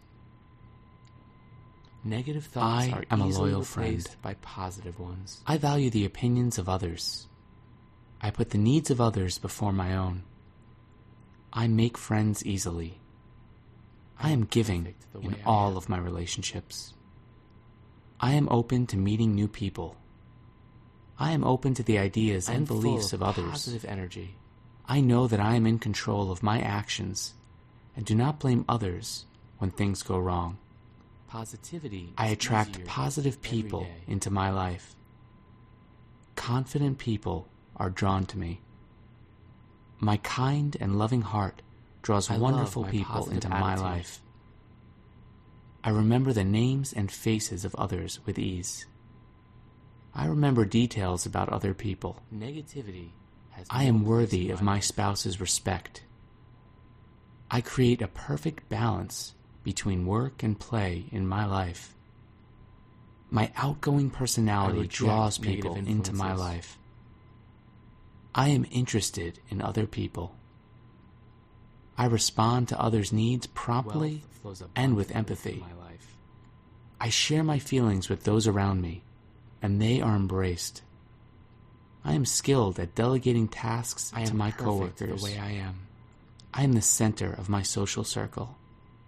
Negative thoughts I are am a easily loyal replaced friend. by positive ones. I value the opinions of others. I put the needs of others before my own. I make friends easily. I am giving perfect the in way I all am. of my relationships. I am open to meeting new people. I am open to the ideas and I'm beliefs full of others. Positive energy. I know that I am in control of my actions and do not blame others when things go wrong. Positivity. I is attract easier positive every people day. into my life. Confident people are drawn to me. My kind and loving heart draws I wonderful love my people positive into my attitude. life. I remember the names and faces of others with ease. I remember details about other people. Negativity has I no am place worthy in of my life. spouse's respect. I create a perfect balance between work and play in my life. My outgoing personality reject draws negative people into my influences. life. I am interested in other people. I respond to others' needs promptly Wealth flows and with abundantly empathy. through my life. I share my feelings with those around me, and they are embraced. I am skilled at delegating tasks I to am my perfect coworkers. the way I am. I am the center of my social circle.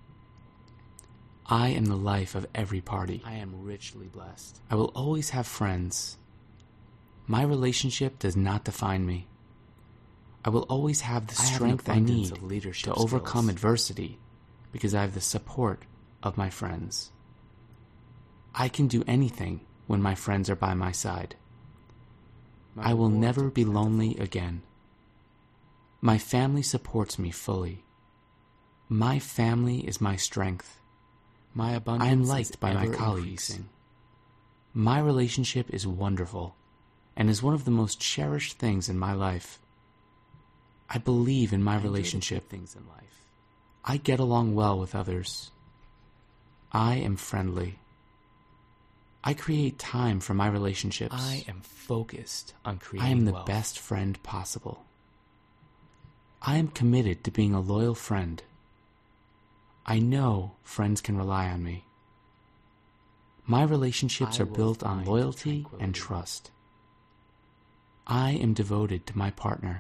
I am the life of every party. I am richly blessed. I will always have friends. My relationship does not define me. I will always have the I have an strength I abundance need of leadership to overcome skills. adversity because I have the support of my friends. I can do anything when my friends are by my side. My I will rewards never are be lonely plentiful. again. My family supports me fully. My family is my strength. My abundance I am is liked by my ever colleagues. increasing. My relationship is wonderful and is one of the most cherished things in my life. I believe in my I enjoy the relationship. good things in life. I get along well with others. I am friendly. I create time for my relationships. I am focused on creating I am the wealth. best friend possible. I am committed to being a loyal friend. I know friends can rely on me. My relationships I are will built on find loyalty tranquility. and trust. I am devoted to my partner.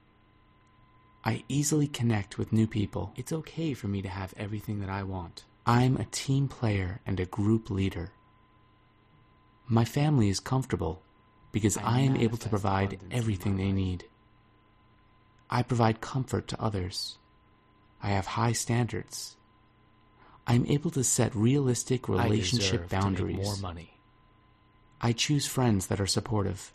I easily connect with new people. It's okay for me to have everything that I want. I'm a team player and a group leader. My family is comfortable because I am able to manifest provide abundance in everything my they life. need. I provide comfort to others. I have high standards. I'm able to set realistic I relationship deserve to make boundaries. more money. I choose friends that are supportive.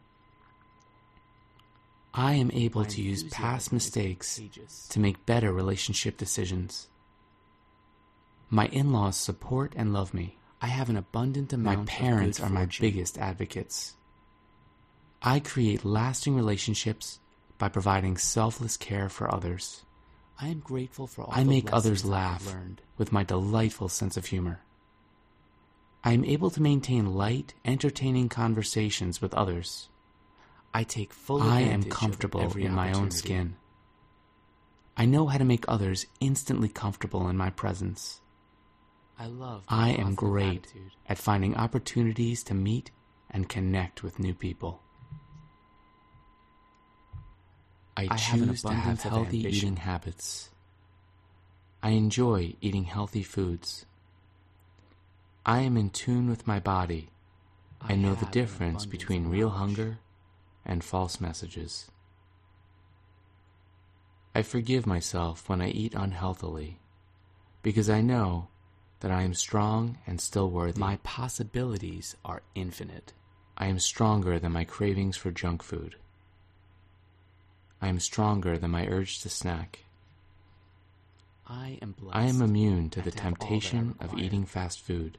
I am able My to use past enthusiasm is mistakes contagious. to make better relationship decisions. My in-laws support and love me. I have an abundant My amount parents of are good my fortune. biggest advocates. I create lasting relationships by providing selfless care for others. I am grateful for all I the make others lessons I have laugh learned. with my delightful sense of humor. I am able to maintain light, entertaining conversations with others. I take full I advantage am comfortable of every in my own opportunity. skin. I know how to make others instantly comfortable in my presence. I love I my am positive great attitude. at finding opportunities to meet and connect with new people. I have an choose to have abundance of healthy ambition. eating habits. I enjoy eating healthy foods. I am in tune with my body and know the have an difference abundance between of real knowledge. hunger and false messages. I forgive myself when I eat unhealthily because I know that I am strong and still worthy. My possibilities are infinite. I am stronger than my cravings for junk food. I am stronger than my urge to snack. I am blessed. I am immune to and the to have all that I temptation of require. eating fast food.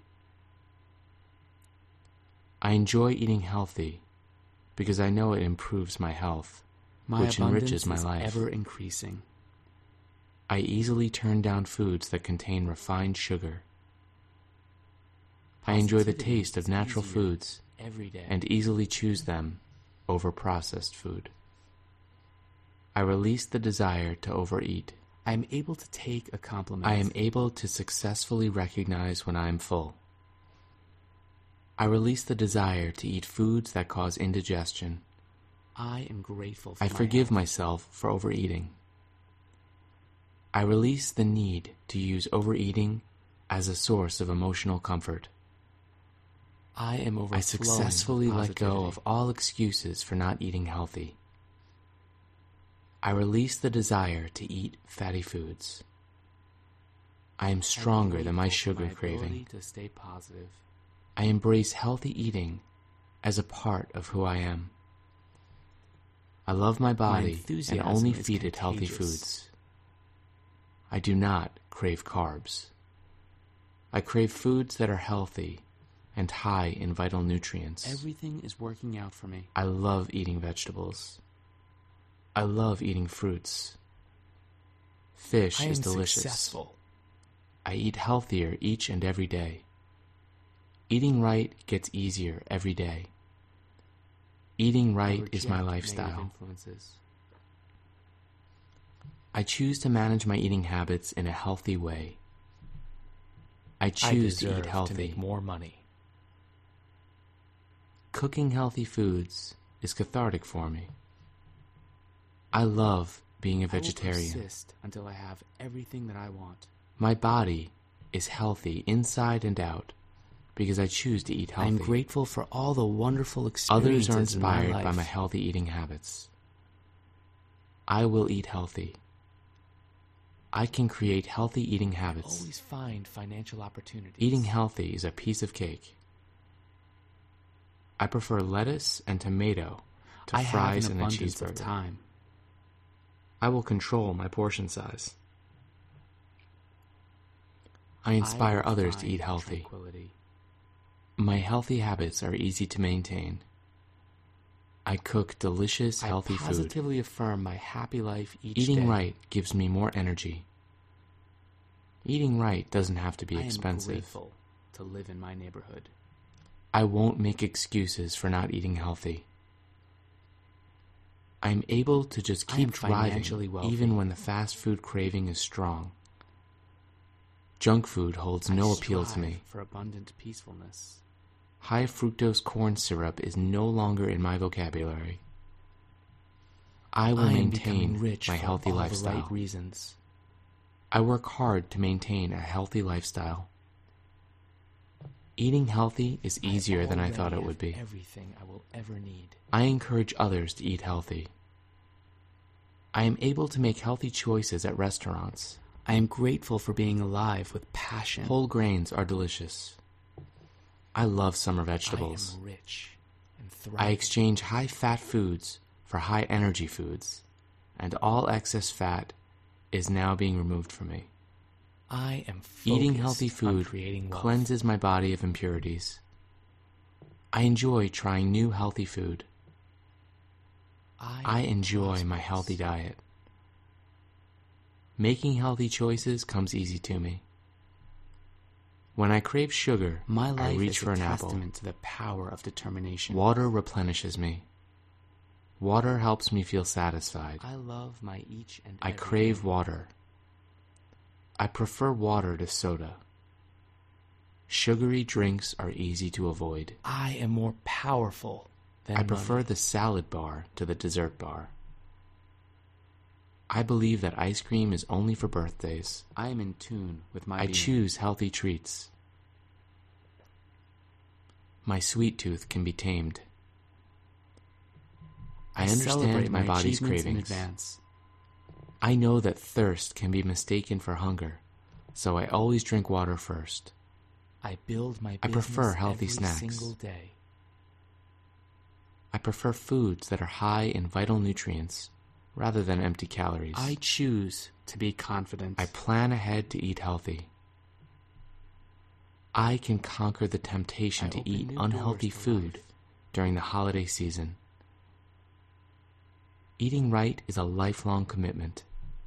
I enjoy eating healthy because I know it improves my health, My which enriches abundance my is life. ever increasing. I easily turn down foods that contain refined sugar. I enjoy the Positivity taste of is natural easier foods every day. and easily choose them over processed food. I release the desire to overeat. I am able to take a compliment. I am able to successfully recognize when I am full. I release the desire to eat foods that cause indigestion. I am grateful for I my forgive health. myself for overeating. I release the need to use overeating as a source of emotional comfort. I am overflowing I successfully with let go positivity. of all excuses for not eating healthy. I release the desire to eat fatty foods. I am stronger than my grateful for sugar my craving. ability to stay positive. I embrace healthy eating as a part of who I am. I love my body and enthusiasm only is feed it healthy contagious. foods. I do not crave carbs. I crave foods that are healthy and high in vital nutrients. Everything is working out for me. I love eating vegetables. I love eating fruits. Fish I am is delicious. successful. I eat healthier each and every day. Eating right gets easier every day. Eating I right is my reject lifestyle. negative influences. I choose to manage my eating habits in a healthy way. I I choose to deserve eat healthy. to make more money. Cooking healthy foods is cathartic for me. I love being a vegetarian. I will persist until I have everything that I want. My body is healthy inside and out because I choose to eat I healthy. am grateful for all the wonderful Others experiences are inspired in my life. by my healthy eating habits. I will eat healthy. I can create healthy eating habits. Always find financial opportunities. Eating healthy is a piece of cake. I prefer lettuce and tomato to I fries have and an a abundance of cheeseburger. time. I will control my portion size. I inspire will others to find eat healthy. tranquility. My healthy habits are easy to maintain. I cook delicious, healthy I food. positively affirm my happy life each Eating day. right gives me more energy. Eating right doesn't have to be I am expensive. grateful to live in my neighborhood. I won't make excuses for not eating healthy. I'm able to just I keep am driving financially wealthy. even when the fast food craving is strong. Junk food holds no I appeal to strive me. for abundant peacefulness. High fructose corn syrup is no longer in my vocabulary. I will I am maintain becoming rich my for healthy all lifestyle. the right reasons. I work hard to maintain a healthy lifestyle. Eating healthy is easier than I thought it would be. Everything I will ever need. I encourage others to eat healthy. I am able to make healthy choices at restaurants. I am grateful for being alive with passion. Whole grains are delicious. I love summer vegetables. I am rich and I thriving. exchange high-fat foods for high-energy foods, and all excess fat is now being removed from me. I am focused Eating healthy on food creating wealth. cleanses my body of impurities. I enjoy trying new healthy food. I enjoy my healthy diet. Making healthy choices comes easy to me. When I crave sugar, My I life reach is for a an apple. testament to the power of determination. Water replenishes me. Water helps me feel satisfied. I love my each and I every crave day. water. I prefer water to soda. Sugary drinks are easy to avoid. I am more powerful than I prefer money. the salad bar to the dessert bar. I believe that ice cream is only for birthdays. I am in tune with my I being. choose healthy treats. My sweet tooth can be tamed. I celebrate understand my body's achievements in cravings. advance. I know that thirst can be mistaken for hunger, so I always drink water first. I build my I business prefer healthy every snacks. single day. I prefer foods that are high in vital nutrients rather than empty calories. I choose to be confident. I plan ahead to eat healthy. I can conquer the temptation I to open eat new unhealthy doors to food life. during the holiday season. Eating right is a lifelong commitment.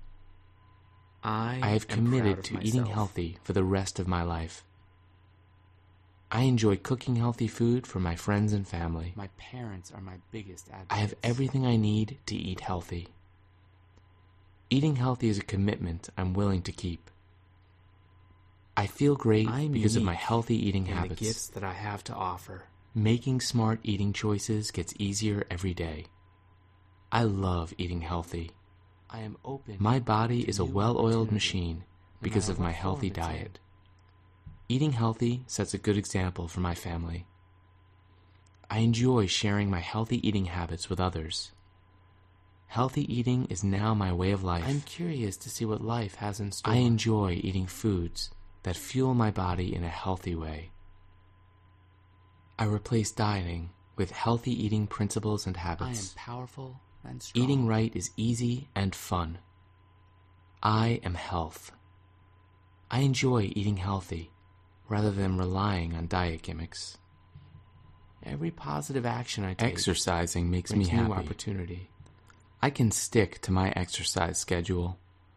I have am committed proud to of eating myself. healthy for the rest of my life. I enjoy cooking healthy food for my friends and family. My parents are my biggest advocates. I have everything I need to eat healthy. Eating healthy is a commitment I'm willing to keep. I feel great I'm because of my unique healthy eating in habits. the gifts that I have to offer. Making smart eating choices gets easier every day. I love eating healthy. I am open. My body to is a new well-oiled opportunity, machine no because matter of what my form healthy it's in. diet. Eating healthy sets a good example for my family. I enjoy sharing my healthy eating habits with others. Healthy eating is now my way of life. I'm curious to see what life has in store. I enjoy eating foods that fuel my body in a healthy way. I replace dieting with healthy eating principles and I am habits. powerful and strong. Eating right is easy and fun. I am health. I enjoy eating healthy rather than relying on diet gimmicks. Every positive action I take Exercising makes me brings new happy. opportunity. I can stick to my exercise schedule.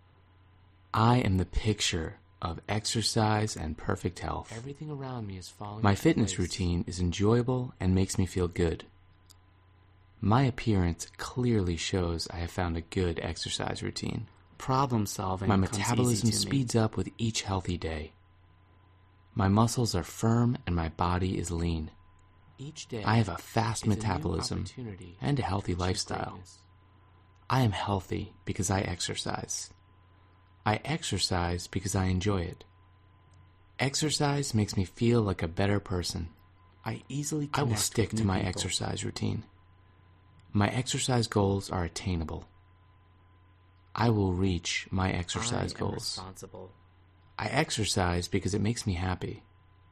I am the picture of exercise and perfect health. Everything around me is falling My into fitness place. routine is enjoyable and makes me feel good. My appearance clearly shows I have found a good exercise routine. Problem solving. My comes metabolism easy to me. speeds up with each healthy day. My muscles are firm and my body is lean. Each day I have a fast is a new metabolism opportunity and a healthy to achieve lifestyle. greatness. I am healthy because I exercise. I exercise because I enjoy it. Exercise makes me feel like a better person. I easily I will connect stick with to new my people. exercise routine. My exercise goals are attainable. I will reach my exercise I am goals. responsible. I exercise because it makes me happy.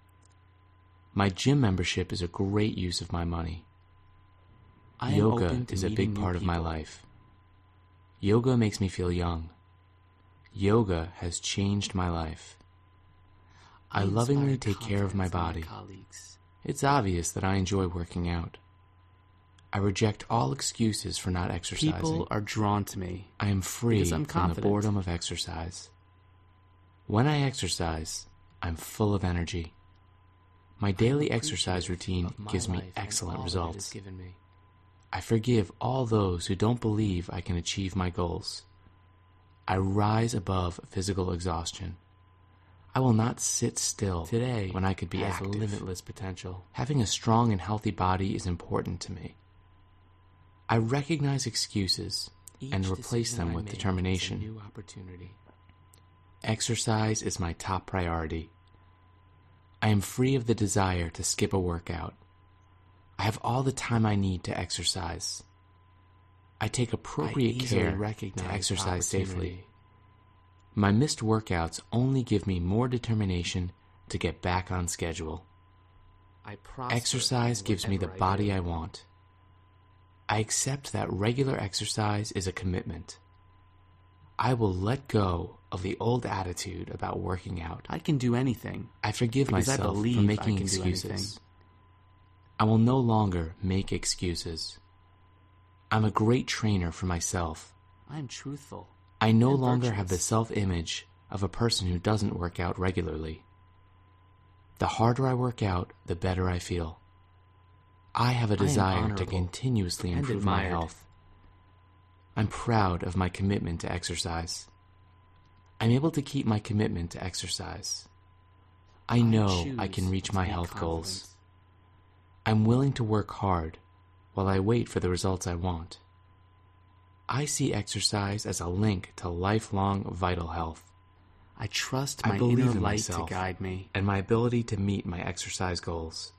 My gym membership is a great use of my money. I am Yoga open to is a meeting big new part of my people. life. Yoga makes me feel young. Yoga has changed my life. I lovingly inspire take care of my confidence in body. colleagues. It's obvious that I enjoy working out. I reject all excuses for not exercising. People are drawn to me. I am free because I'm from the confident. boredom of exercise. When I exercise, I'm full of energy. My daily I'm exercise routine appreciative of my gives me life and excellent all that it has results. given me. I forgive all those who don't believe I can achieve my goals. I rise above physical exhaustion. I will not sit still Today when I could be has active. limitless potential. Having a strong and healthy body is important to me. I recognize excuses and Each replace decision them I with make is a determination. new opportunity. Exercise is my top priority. I am free of the desire to skip a workout. I have all the time I need to exercise. I take appropriate I easily care recognize to exercise safely. opportunity. My missed workouts only give me more determination to get back on schedule. I prosper Exercise in gives me the whatever I body do. I want. I accept that regular exercise is a commitment. I will let go of the old attitude about working out. I can do anything. I forgive Because I myself believe for I making can do excuses. anything. I will no longer make excuses. I'm a great trainer for myself. I am truthful. I no And longer have the virtuous. self-image of a person who doesn't work out regularly. The harder I work out, the better I feel. I have a desire to continuously improve my health. I'm proud of my commitment to exercise. I'm able to keep my commitment to exercise. I know I can reach my health goals. I'm willing to work hard while I wait for the results I want. I see exercise as a link to lifelong vital health. I trust my inner light to guide me and my ability to meet my exercise goals.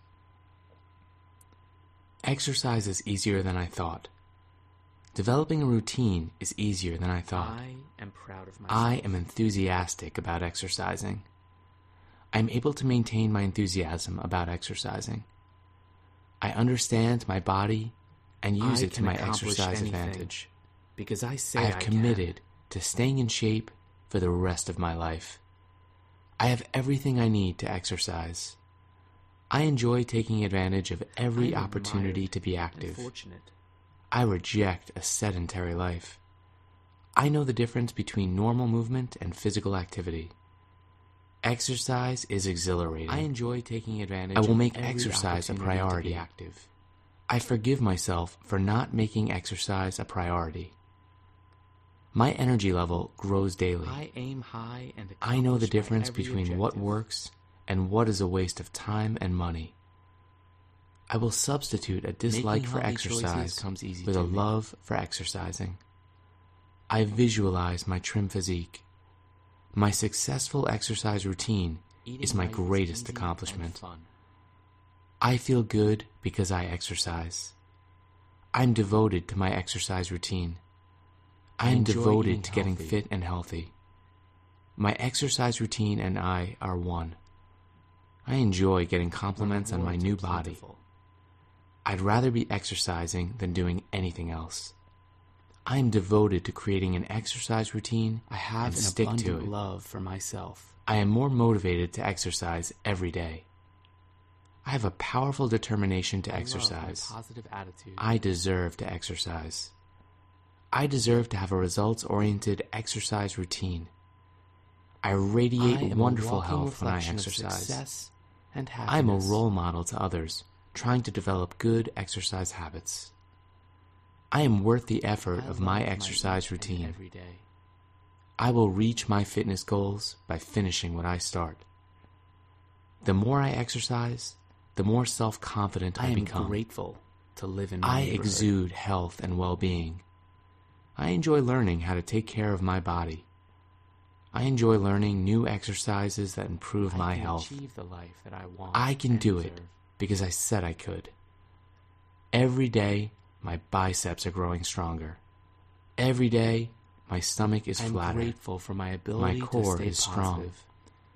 Exercise is easier than I thought. Developing a routine is easier than I thought. I am proud of myself. I am enthusiastic about exercising. I am able to maintain my enthusiasm about exercising. I understand my body and use it to my exercise advantage. Because I say I have committed to staying in shape for the rest of my life. I have everything I need to exercise. I enjoy taking advantage of every opportunity to be active. I reject a sedentary life. I know the difference between normal movement and physical activity. Exercise is exhilarating. I enjoy taking advantage of every opportunity to be active. I will make exercise a priority. I forgive myself for not making exercise a priority. My energy level grows daily. I aim high and I know the difference between what works and what is a waste of time and money. I will substitute a dislike for exercise with a love for exercising. I visualize my trim physique. My successful exercise routine is my greatest accomplishment. I feel good because I exercise. I'm devoted to my exercise routine. I am devoted to getting fit and healthy. My exercise routine and I are one. I enjoy getting compliments on my new body. I'd rather be exercising than doing anything else. I am devoted to creating an exercise routine and stick to it. Love for myself. I am more motivated to exercise every day. I have a powerful determination to exercise. Positive attitude. I deserve to exercise. I deserve to have a results-oriented exercise routine. I radiate wonderful health when I exercise. I am a role model to others, trying to develop good exercise habits. I am worth the effort of my exercise routine. I will reach my fitness goals by finishing what I start. The more I exercise, the more self-confident I become. I am grateful to live in my I neighborhood. exude health and well-being. I enjoy learning how to take care of my body. I enjoy learning new exercises that improve my health. Achieve the life that I want. I can do it because I said I could. Every day, my biceps are growing stronger. Every day, my stomach is flatter. I'm grateful for my ability my core to stay is strong. positive.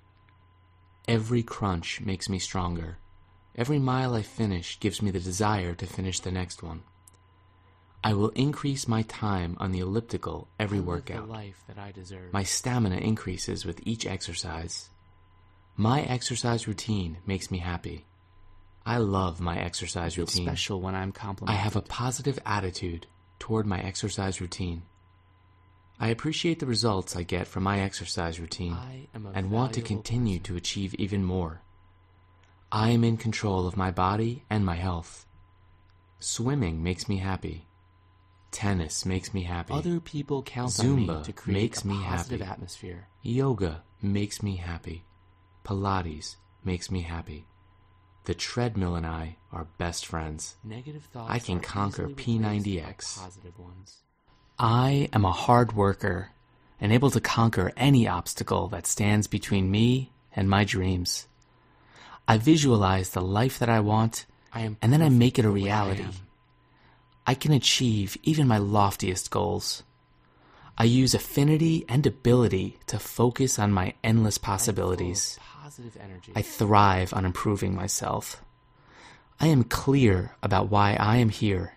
Every crunch makes me stronger. Every mile I finish gives me the desire to finish the next one. I will increase my time on the elliptical every workout. The life that I deserve. My stamina increases with each exercise. My exercise routine makes me happy. I love my exercise routine. Special when I'm complimented. I have a positive attitude toward my exercise routine. I appreciate the results I get from my exercise routine and want to continue to achieve even more. I am in control of my body and my health. Swimming makes me happy. Tennis makes me happy. Other people count on me Zumba to create makes a me positive happy. atmosphere. Yoga makes me happy. Pilates makes me happy. The treadmill and I are best friends. Negative thoughts I can are conquer easily replaced P90X. by positive ones. I am a hard worker and able to conquer any obstacle that stands between me and my dreams. I visualize the life that I want, and then I make it a reality. I can achieve even my loftiest goals. I use affinity and ability to focus on my endless possibilities. Positive energy. I thrive on improving myself. I am clear about why I am here.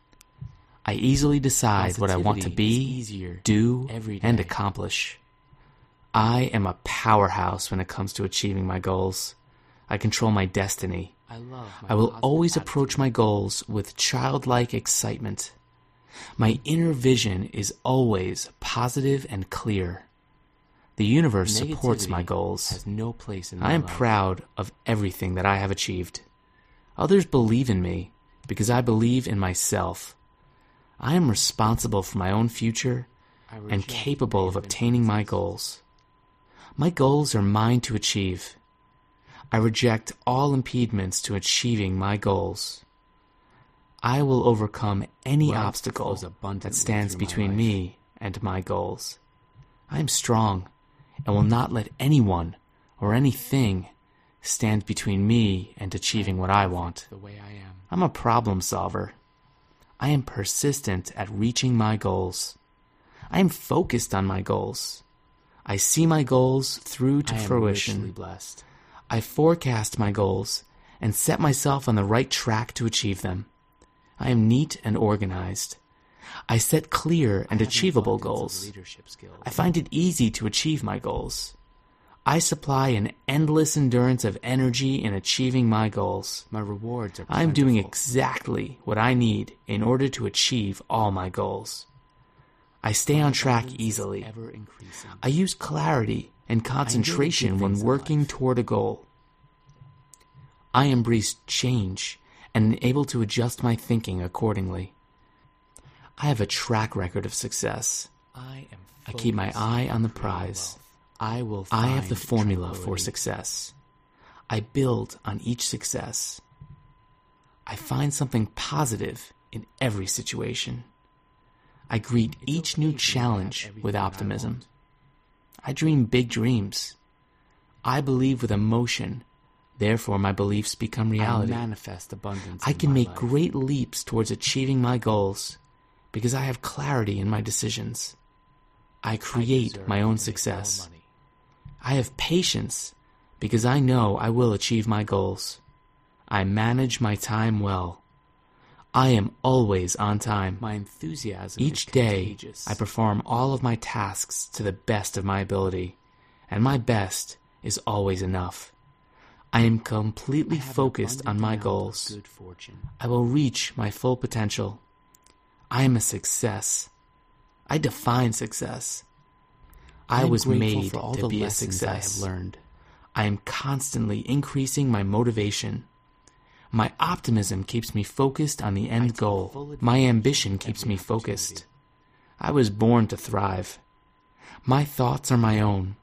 I easily decide what I want to be, do, and accomplish. I am a powerhouse when it comes to achieving my goals. I control my destiny. I will always approach my goals with childlike excitement. My inner vision is always positive and clear. The universe supports my goals. Has no place in I am my life. proud of everything that I have achieved. Others believe in me because I believe in myself. I am responsible for my own future and capable of obtaining my goals. My goals are mine to achieve. I reject all impediments to achieving my goals. I will overcome any Wealth obstacle flows abundantly that stands through my between life. me and my goals. I am strong and will not let anyone or anything stand between me and achieving what I want. The way I am. I'm a problem solver. I am persistent at reaching my goals. I am focused on my goals. I see my goals through to I am fruition. richly blessed. I forecast my goals and set myself on the right track to achieve them. I am neat and organized. I set clear and I have achievable an abundance of goals. leadership skills. I find it easy to achieve my goals. I supply an endless endurance of energy in achieving my goals. My rewards are I am doing plentiful. exactly what I need in order to achieve all my goals. I stay on track Abundance is easily. ever increasing. I use clarity and concentration when things in working life. toward a goal. I embrace change and am able to adjust my thinking accordingly. I have a track record of success. I am I keep my focused eye on the creating prize. wealth. I will I have find the formula for tranquility. success. I build on each success. I find something positive in every situation. I greet It's each okay new for me to have challenge everything with that I optimism. want. I dream big dreams. I believe with emotion, therefore my beliefs become reality. I manifest abundance. I in can my make life. great leaps towards achieving my goals because I have clarity in my decisions. I I create deserve my to own make success. more money. I have patience because I know I will achieve my goals. I manage my time well. I am always on time. My enthusiasm Each is day, contagious. I perform all of my tasks to the best of my ability, and my best is always enough. I am completely I have an focused on abundant my amount of goals. Good fortune. I will reach my full potential. I am a success. I define success. I am was grateful made for all to the be a lessons I have success. learned. I am constantly increasing my motivation. My optimism keeps me focused on the end take goal. full advantage My of ambition keeps every me focused. opportunity. I was born to thrive. My thoughts are my own.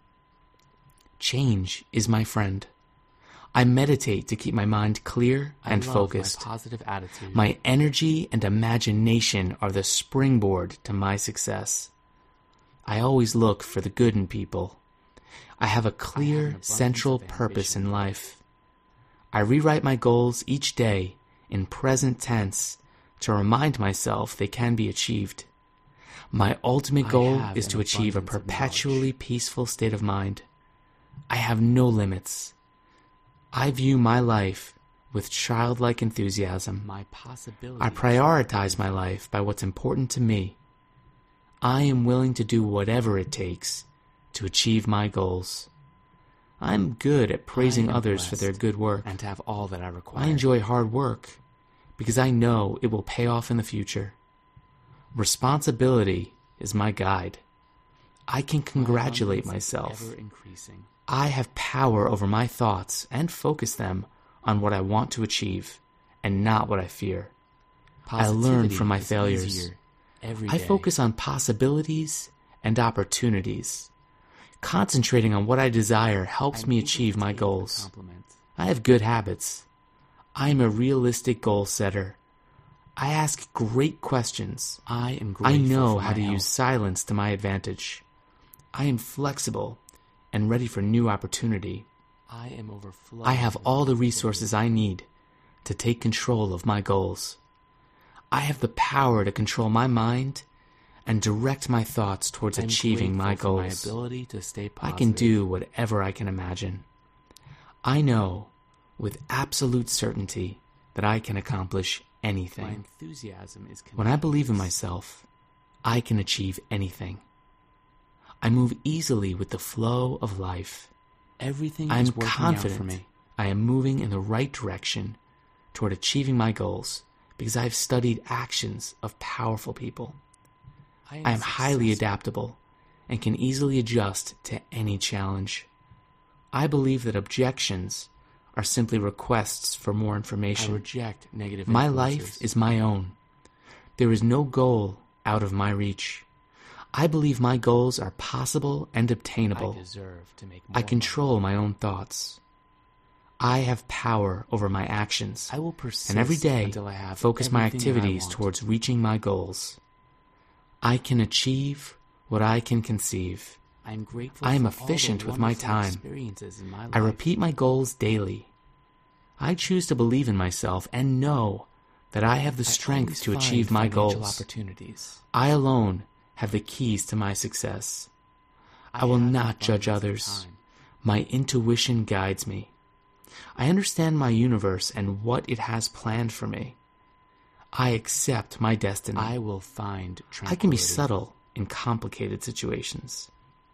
Change is my friend. I meditate to keep my mind clear and I love focused. My positive attitude. My energy and imagination are the springboard to my success. I always look for the good in people. I have a clear, abundance central of purpose ambition. in life. I rewrite my goals each day in present tense to remind myself they can be achieved. My ultimate I goal have is an to achieve a abundance of perpetually knowledge. peaceful state of mind. I have no limits. I view my life with childlike enthusiasm. My possibilities. I prioritize my life by what's important to me. I am willing to do whatever it takes to achieve my goals. I'm good at praising am others for their blessed good work. and to have all that I require. I enjoy hard work because I know it will pay off in the future. Responsibility is my guide. I can congratulate My abundance is myself. Ever increasing. I have power over my thoughts and focus them on what I want to achieve and not what I fear. I learn Positivity from my is failures. easier every I day. focus on possibilities and opportunities. Concentrating on what I desire helps I'm me able achieve to my take a goals. compliment. I have good habits. I am a realistic goal setter. I ask great questions. I am I grateful know for how my to health. use silence to my advantage. I am flexible and ready for new opportunity. I am overflowing. I have with all the positivity. resources I need to take control of my goals. I have the power to control my mind and direct my thoughts towards I'm achieving my grateful for goals. My ability to stay I positive. can do whatever I can imagine. I know with absolute certainty that I can accomplish My anything. enthusiasm is When I believe in contagious. myself, I can achieve anything. I move easily with the flow of life. Everything I is am working confident out for me. I am moving in the right direction toward achieving my goals because I have studied actions of powerful people. I am highly successful. adaptable and can easily adjust to any challenge. I believe that objections are simply requests for more information. I reject negative My influences. life is my own. There is no goal out of my reach. I believe my goals are possible and obtainable. I deserve to make more I control my own thoughts. I have power over my actions. I will persist and every day until I have focus my everything that I activities want. towards reaching my goals. I can achieve what I can conceive. I am grateful I am for efficient all the with my wonderful time. experiences in my life. I repeat my goals daily. I choose to believe in myself and know that I have the strength always to find achieve my financial goals. opportunities. I alone have the keys to my success. I will have an not judge abundance of others. time. My intuition guides me. I understand my universe and what it has planned for me. I accept my destiny. I will find I can be tranquility. subtle in complicated situations.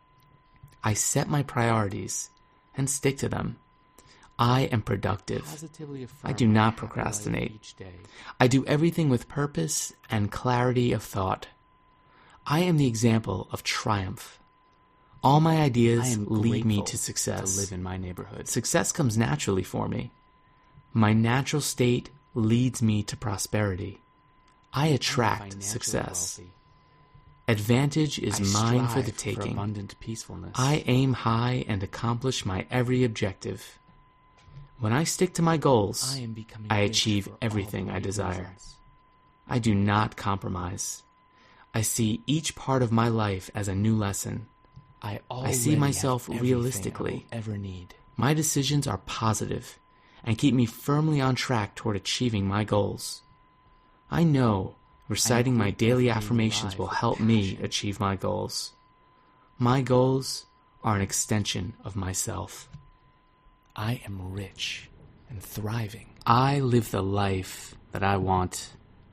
I set my priorities and stick to them. I am productive. Positively affirm I do my not happy life procrastinate. each day. I do everything with purpose and clarity of thought. I am the example of triumph. All my I ideas am lead me grateful to success. to live in my neighborhood. Success comes naturally for me. My natural state leads me to prosperity. I I am attract financially success. wealthy. Advantage is I mine for strive the taking. abundant peacefulness. I aim high and accomplish my every objective. When I stick to my goals, I am becoming I rich achieve for all everything the I right desire. reasons. I do not compromise. I see each part of my life as a new lesson. I see already myself have everything realistically. I will ever need. My decisions are positive and keep me firmly on track toward achieving my goals. I know reciting my grateful daily for being affirmations alive will with help me passion. achieve my goals. My goals are an extension of myself. I am rich and thriving. I live the life that I want.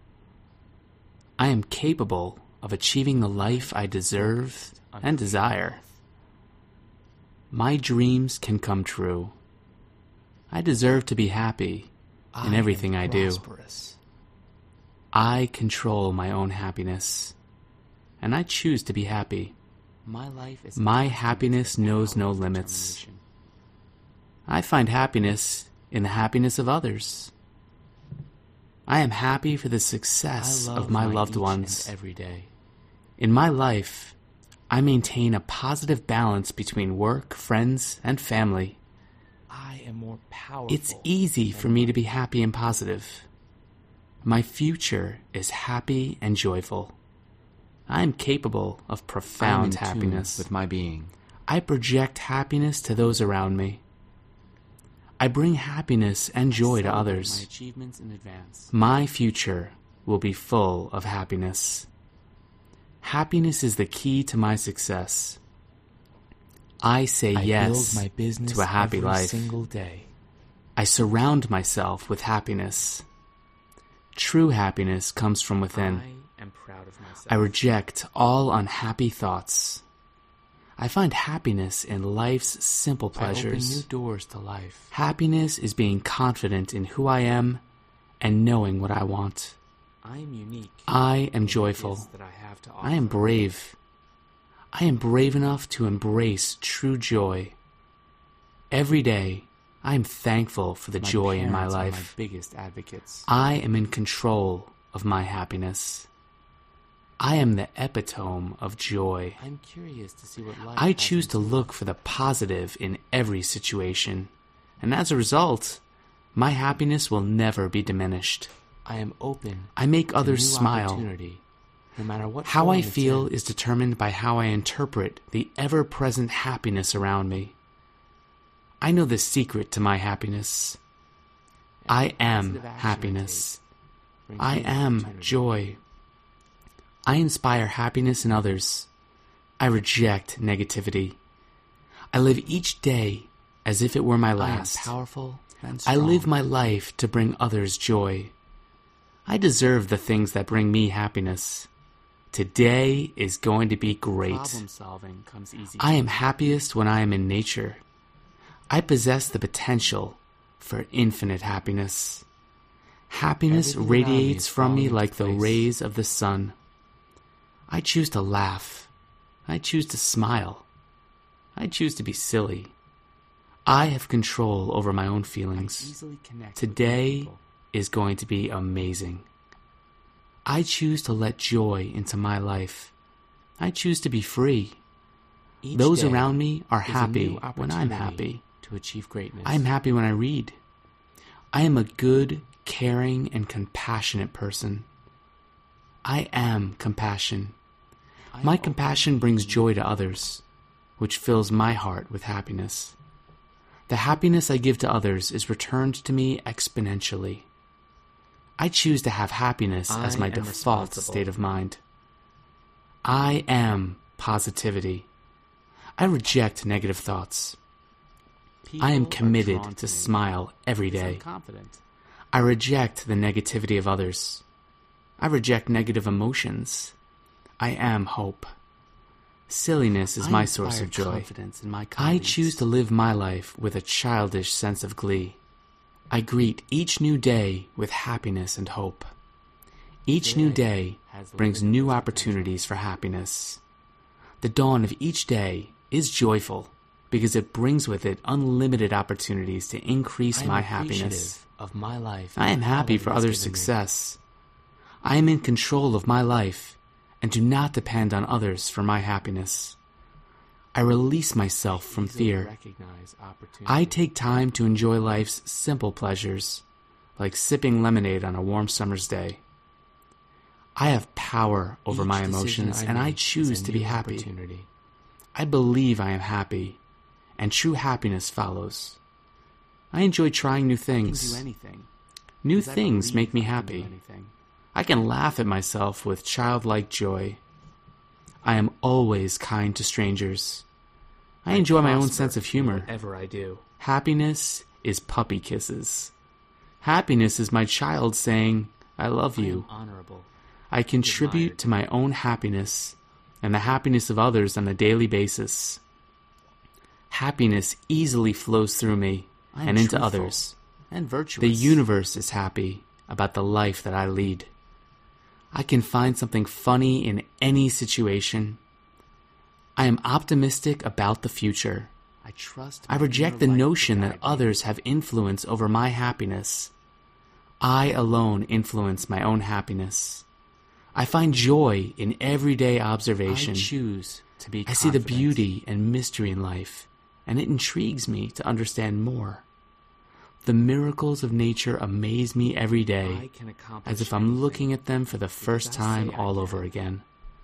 I am capable of achieving the life I deserve and desire. My dreams can come true. I deserve to be happy in everything I do. Prosperous. I control my own happiness, and I choose to be happy. My life is My constant happiness power knows no of limits. determination. I find happiness in the happiness of others. I am happy for the success I of my loved each and ones. every day. In my life, I maintain a positive balance between work, friends, and family. I am more powerful. It's easy for me to be happy and positive. My future is happy and joyful. I am capable of profound happiness. with my being. I project happiness to those around me. I bring happiness and joy to Celebrate others. my achievements in advance. My future will be full of happiness. Happiness is the key to my success. I say I yes build my business to a happy every life. single day. I surround myself with happiness. True happiness comes from within. I am proud of myself. I reject all unhappy thoughts. I find happiness in life's simple I open pleasures. new doors to life. Happiness is being confident in who I am and knowing what I want. I am unique. I am in the joyful. gifts that I have to offer. I am brave. I am brave enough to embrace true joy. Every day, I am thankful for the My joy in my parents are life. my biggest advocates. I am in control of my happiness. I am the epitome of joy. I'm curious to see what life I has choose in to store. look for the positive in every situation, and as a result, my happiness will never be diminished. I am open. I make to others new smile. opportunity, no matter what How form I it's feel in. is determined by how I interpret the ever-present happiness around me. I know the secret to my happiness. I am Positive action happiness. brings I new am opportunity. joy. I inspire happiness in others. I reject negativity. I live each day as if it were my I am last. powerful and I strong. live my life to bring others joy. I deserve the things that bring me happiness. Today is going to be great. Problem solving comes easy. I am happiest when I am in nature. I possess the potential for infinite happiness. Happiness Everything around me radiates is from me falling into like the place. rays of the sun. I choose to laugh. I choose to smile. I choose to be silly. I have control over my own feelings. Today is going to be amazing. I choose to let joy into my life. I choose to be free. Those around me are happy when I'm happy. To achieve greatness. I'm happy when I read. I am a good, caring, and compassionate person. I am compassion. My compassion brings joy to others, which fills my heart with happiness. The happiness I give to others is returned to me exponentially. I choose to have happiness as my default state of mind. I am positivity. I reject negative thoughts. I am committed to smile every day. I reject the negativity of others. I reject negative emotions. I am hope. Silliness is my source of joy. I choose to live my life with a childish sense of glee. I greet each new day with happiness and hope. Each new day brings new opportunities for happiness. The dawn of each day is joyful because it brings with it unlimited opportunities to increase my happiness. Of my life. I am happy for others' success. I am in control of my life and do not depend on others for my happiness. I release myself from fear. I take time to enjoy life's simple pleasures, like sipping lemonade on a warm summer's day. I have power over my emotions, and I choose to be happy. I believe I am happy, and true happiness follows. I enjoy trying new things. New things make me happy. I can laugh at myself with childlike joy. I am always kind to strangers. I enjoy my own sense of humor. Whatever I do. Happiness is puppy kisses. Happiness is my child saying, I love you. Honorable. I contribute to my own happiness and the happiness of others on a daily basis. Happiness easily flows through me and into others. And virtuous. The universe is happy about the life that I lead. I can find something funny in any situation. I am optimistic about the future. I reject the notion that others have influence over my happiness. I alone influence my own happiness. I find joy in everyday observation. I choose to be I see the beauty and mystery in life, and it intrigues me to understand more. The miracles of nature amaze me every day, as if I'm looking at them for the first time all over again.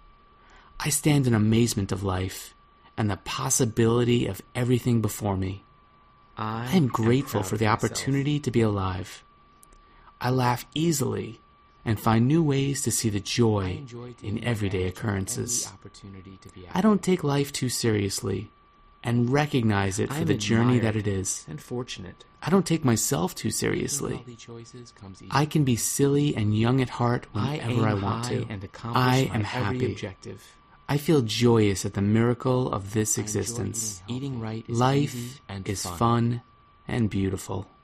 I stand in amazement of life and the possibility of everything before me. I am grateful for the opportunity to be alive. I laugh easily and find new ways to see the joy in everyday occurrences. I don't take life too seriously and recognize it for the journey that it is. And fortunate. I don't take myself too seriously. I can be silly and young at heart whenever I want to. I am happy. I feel joyous at the miracle of this existence. Eating right. Life is fun and beautiful.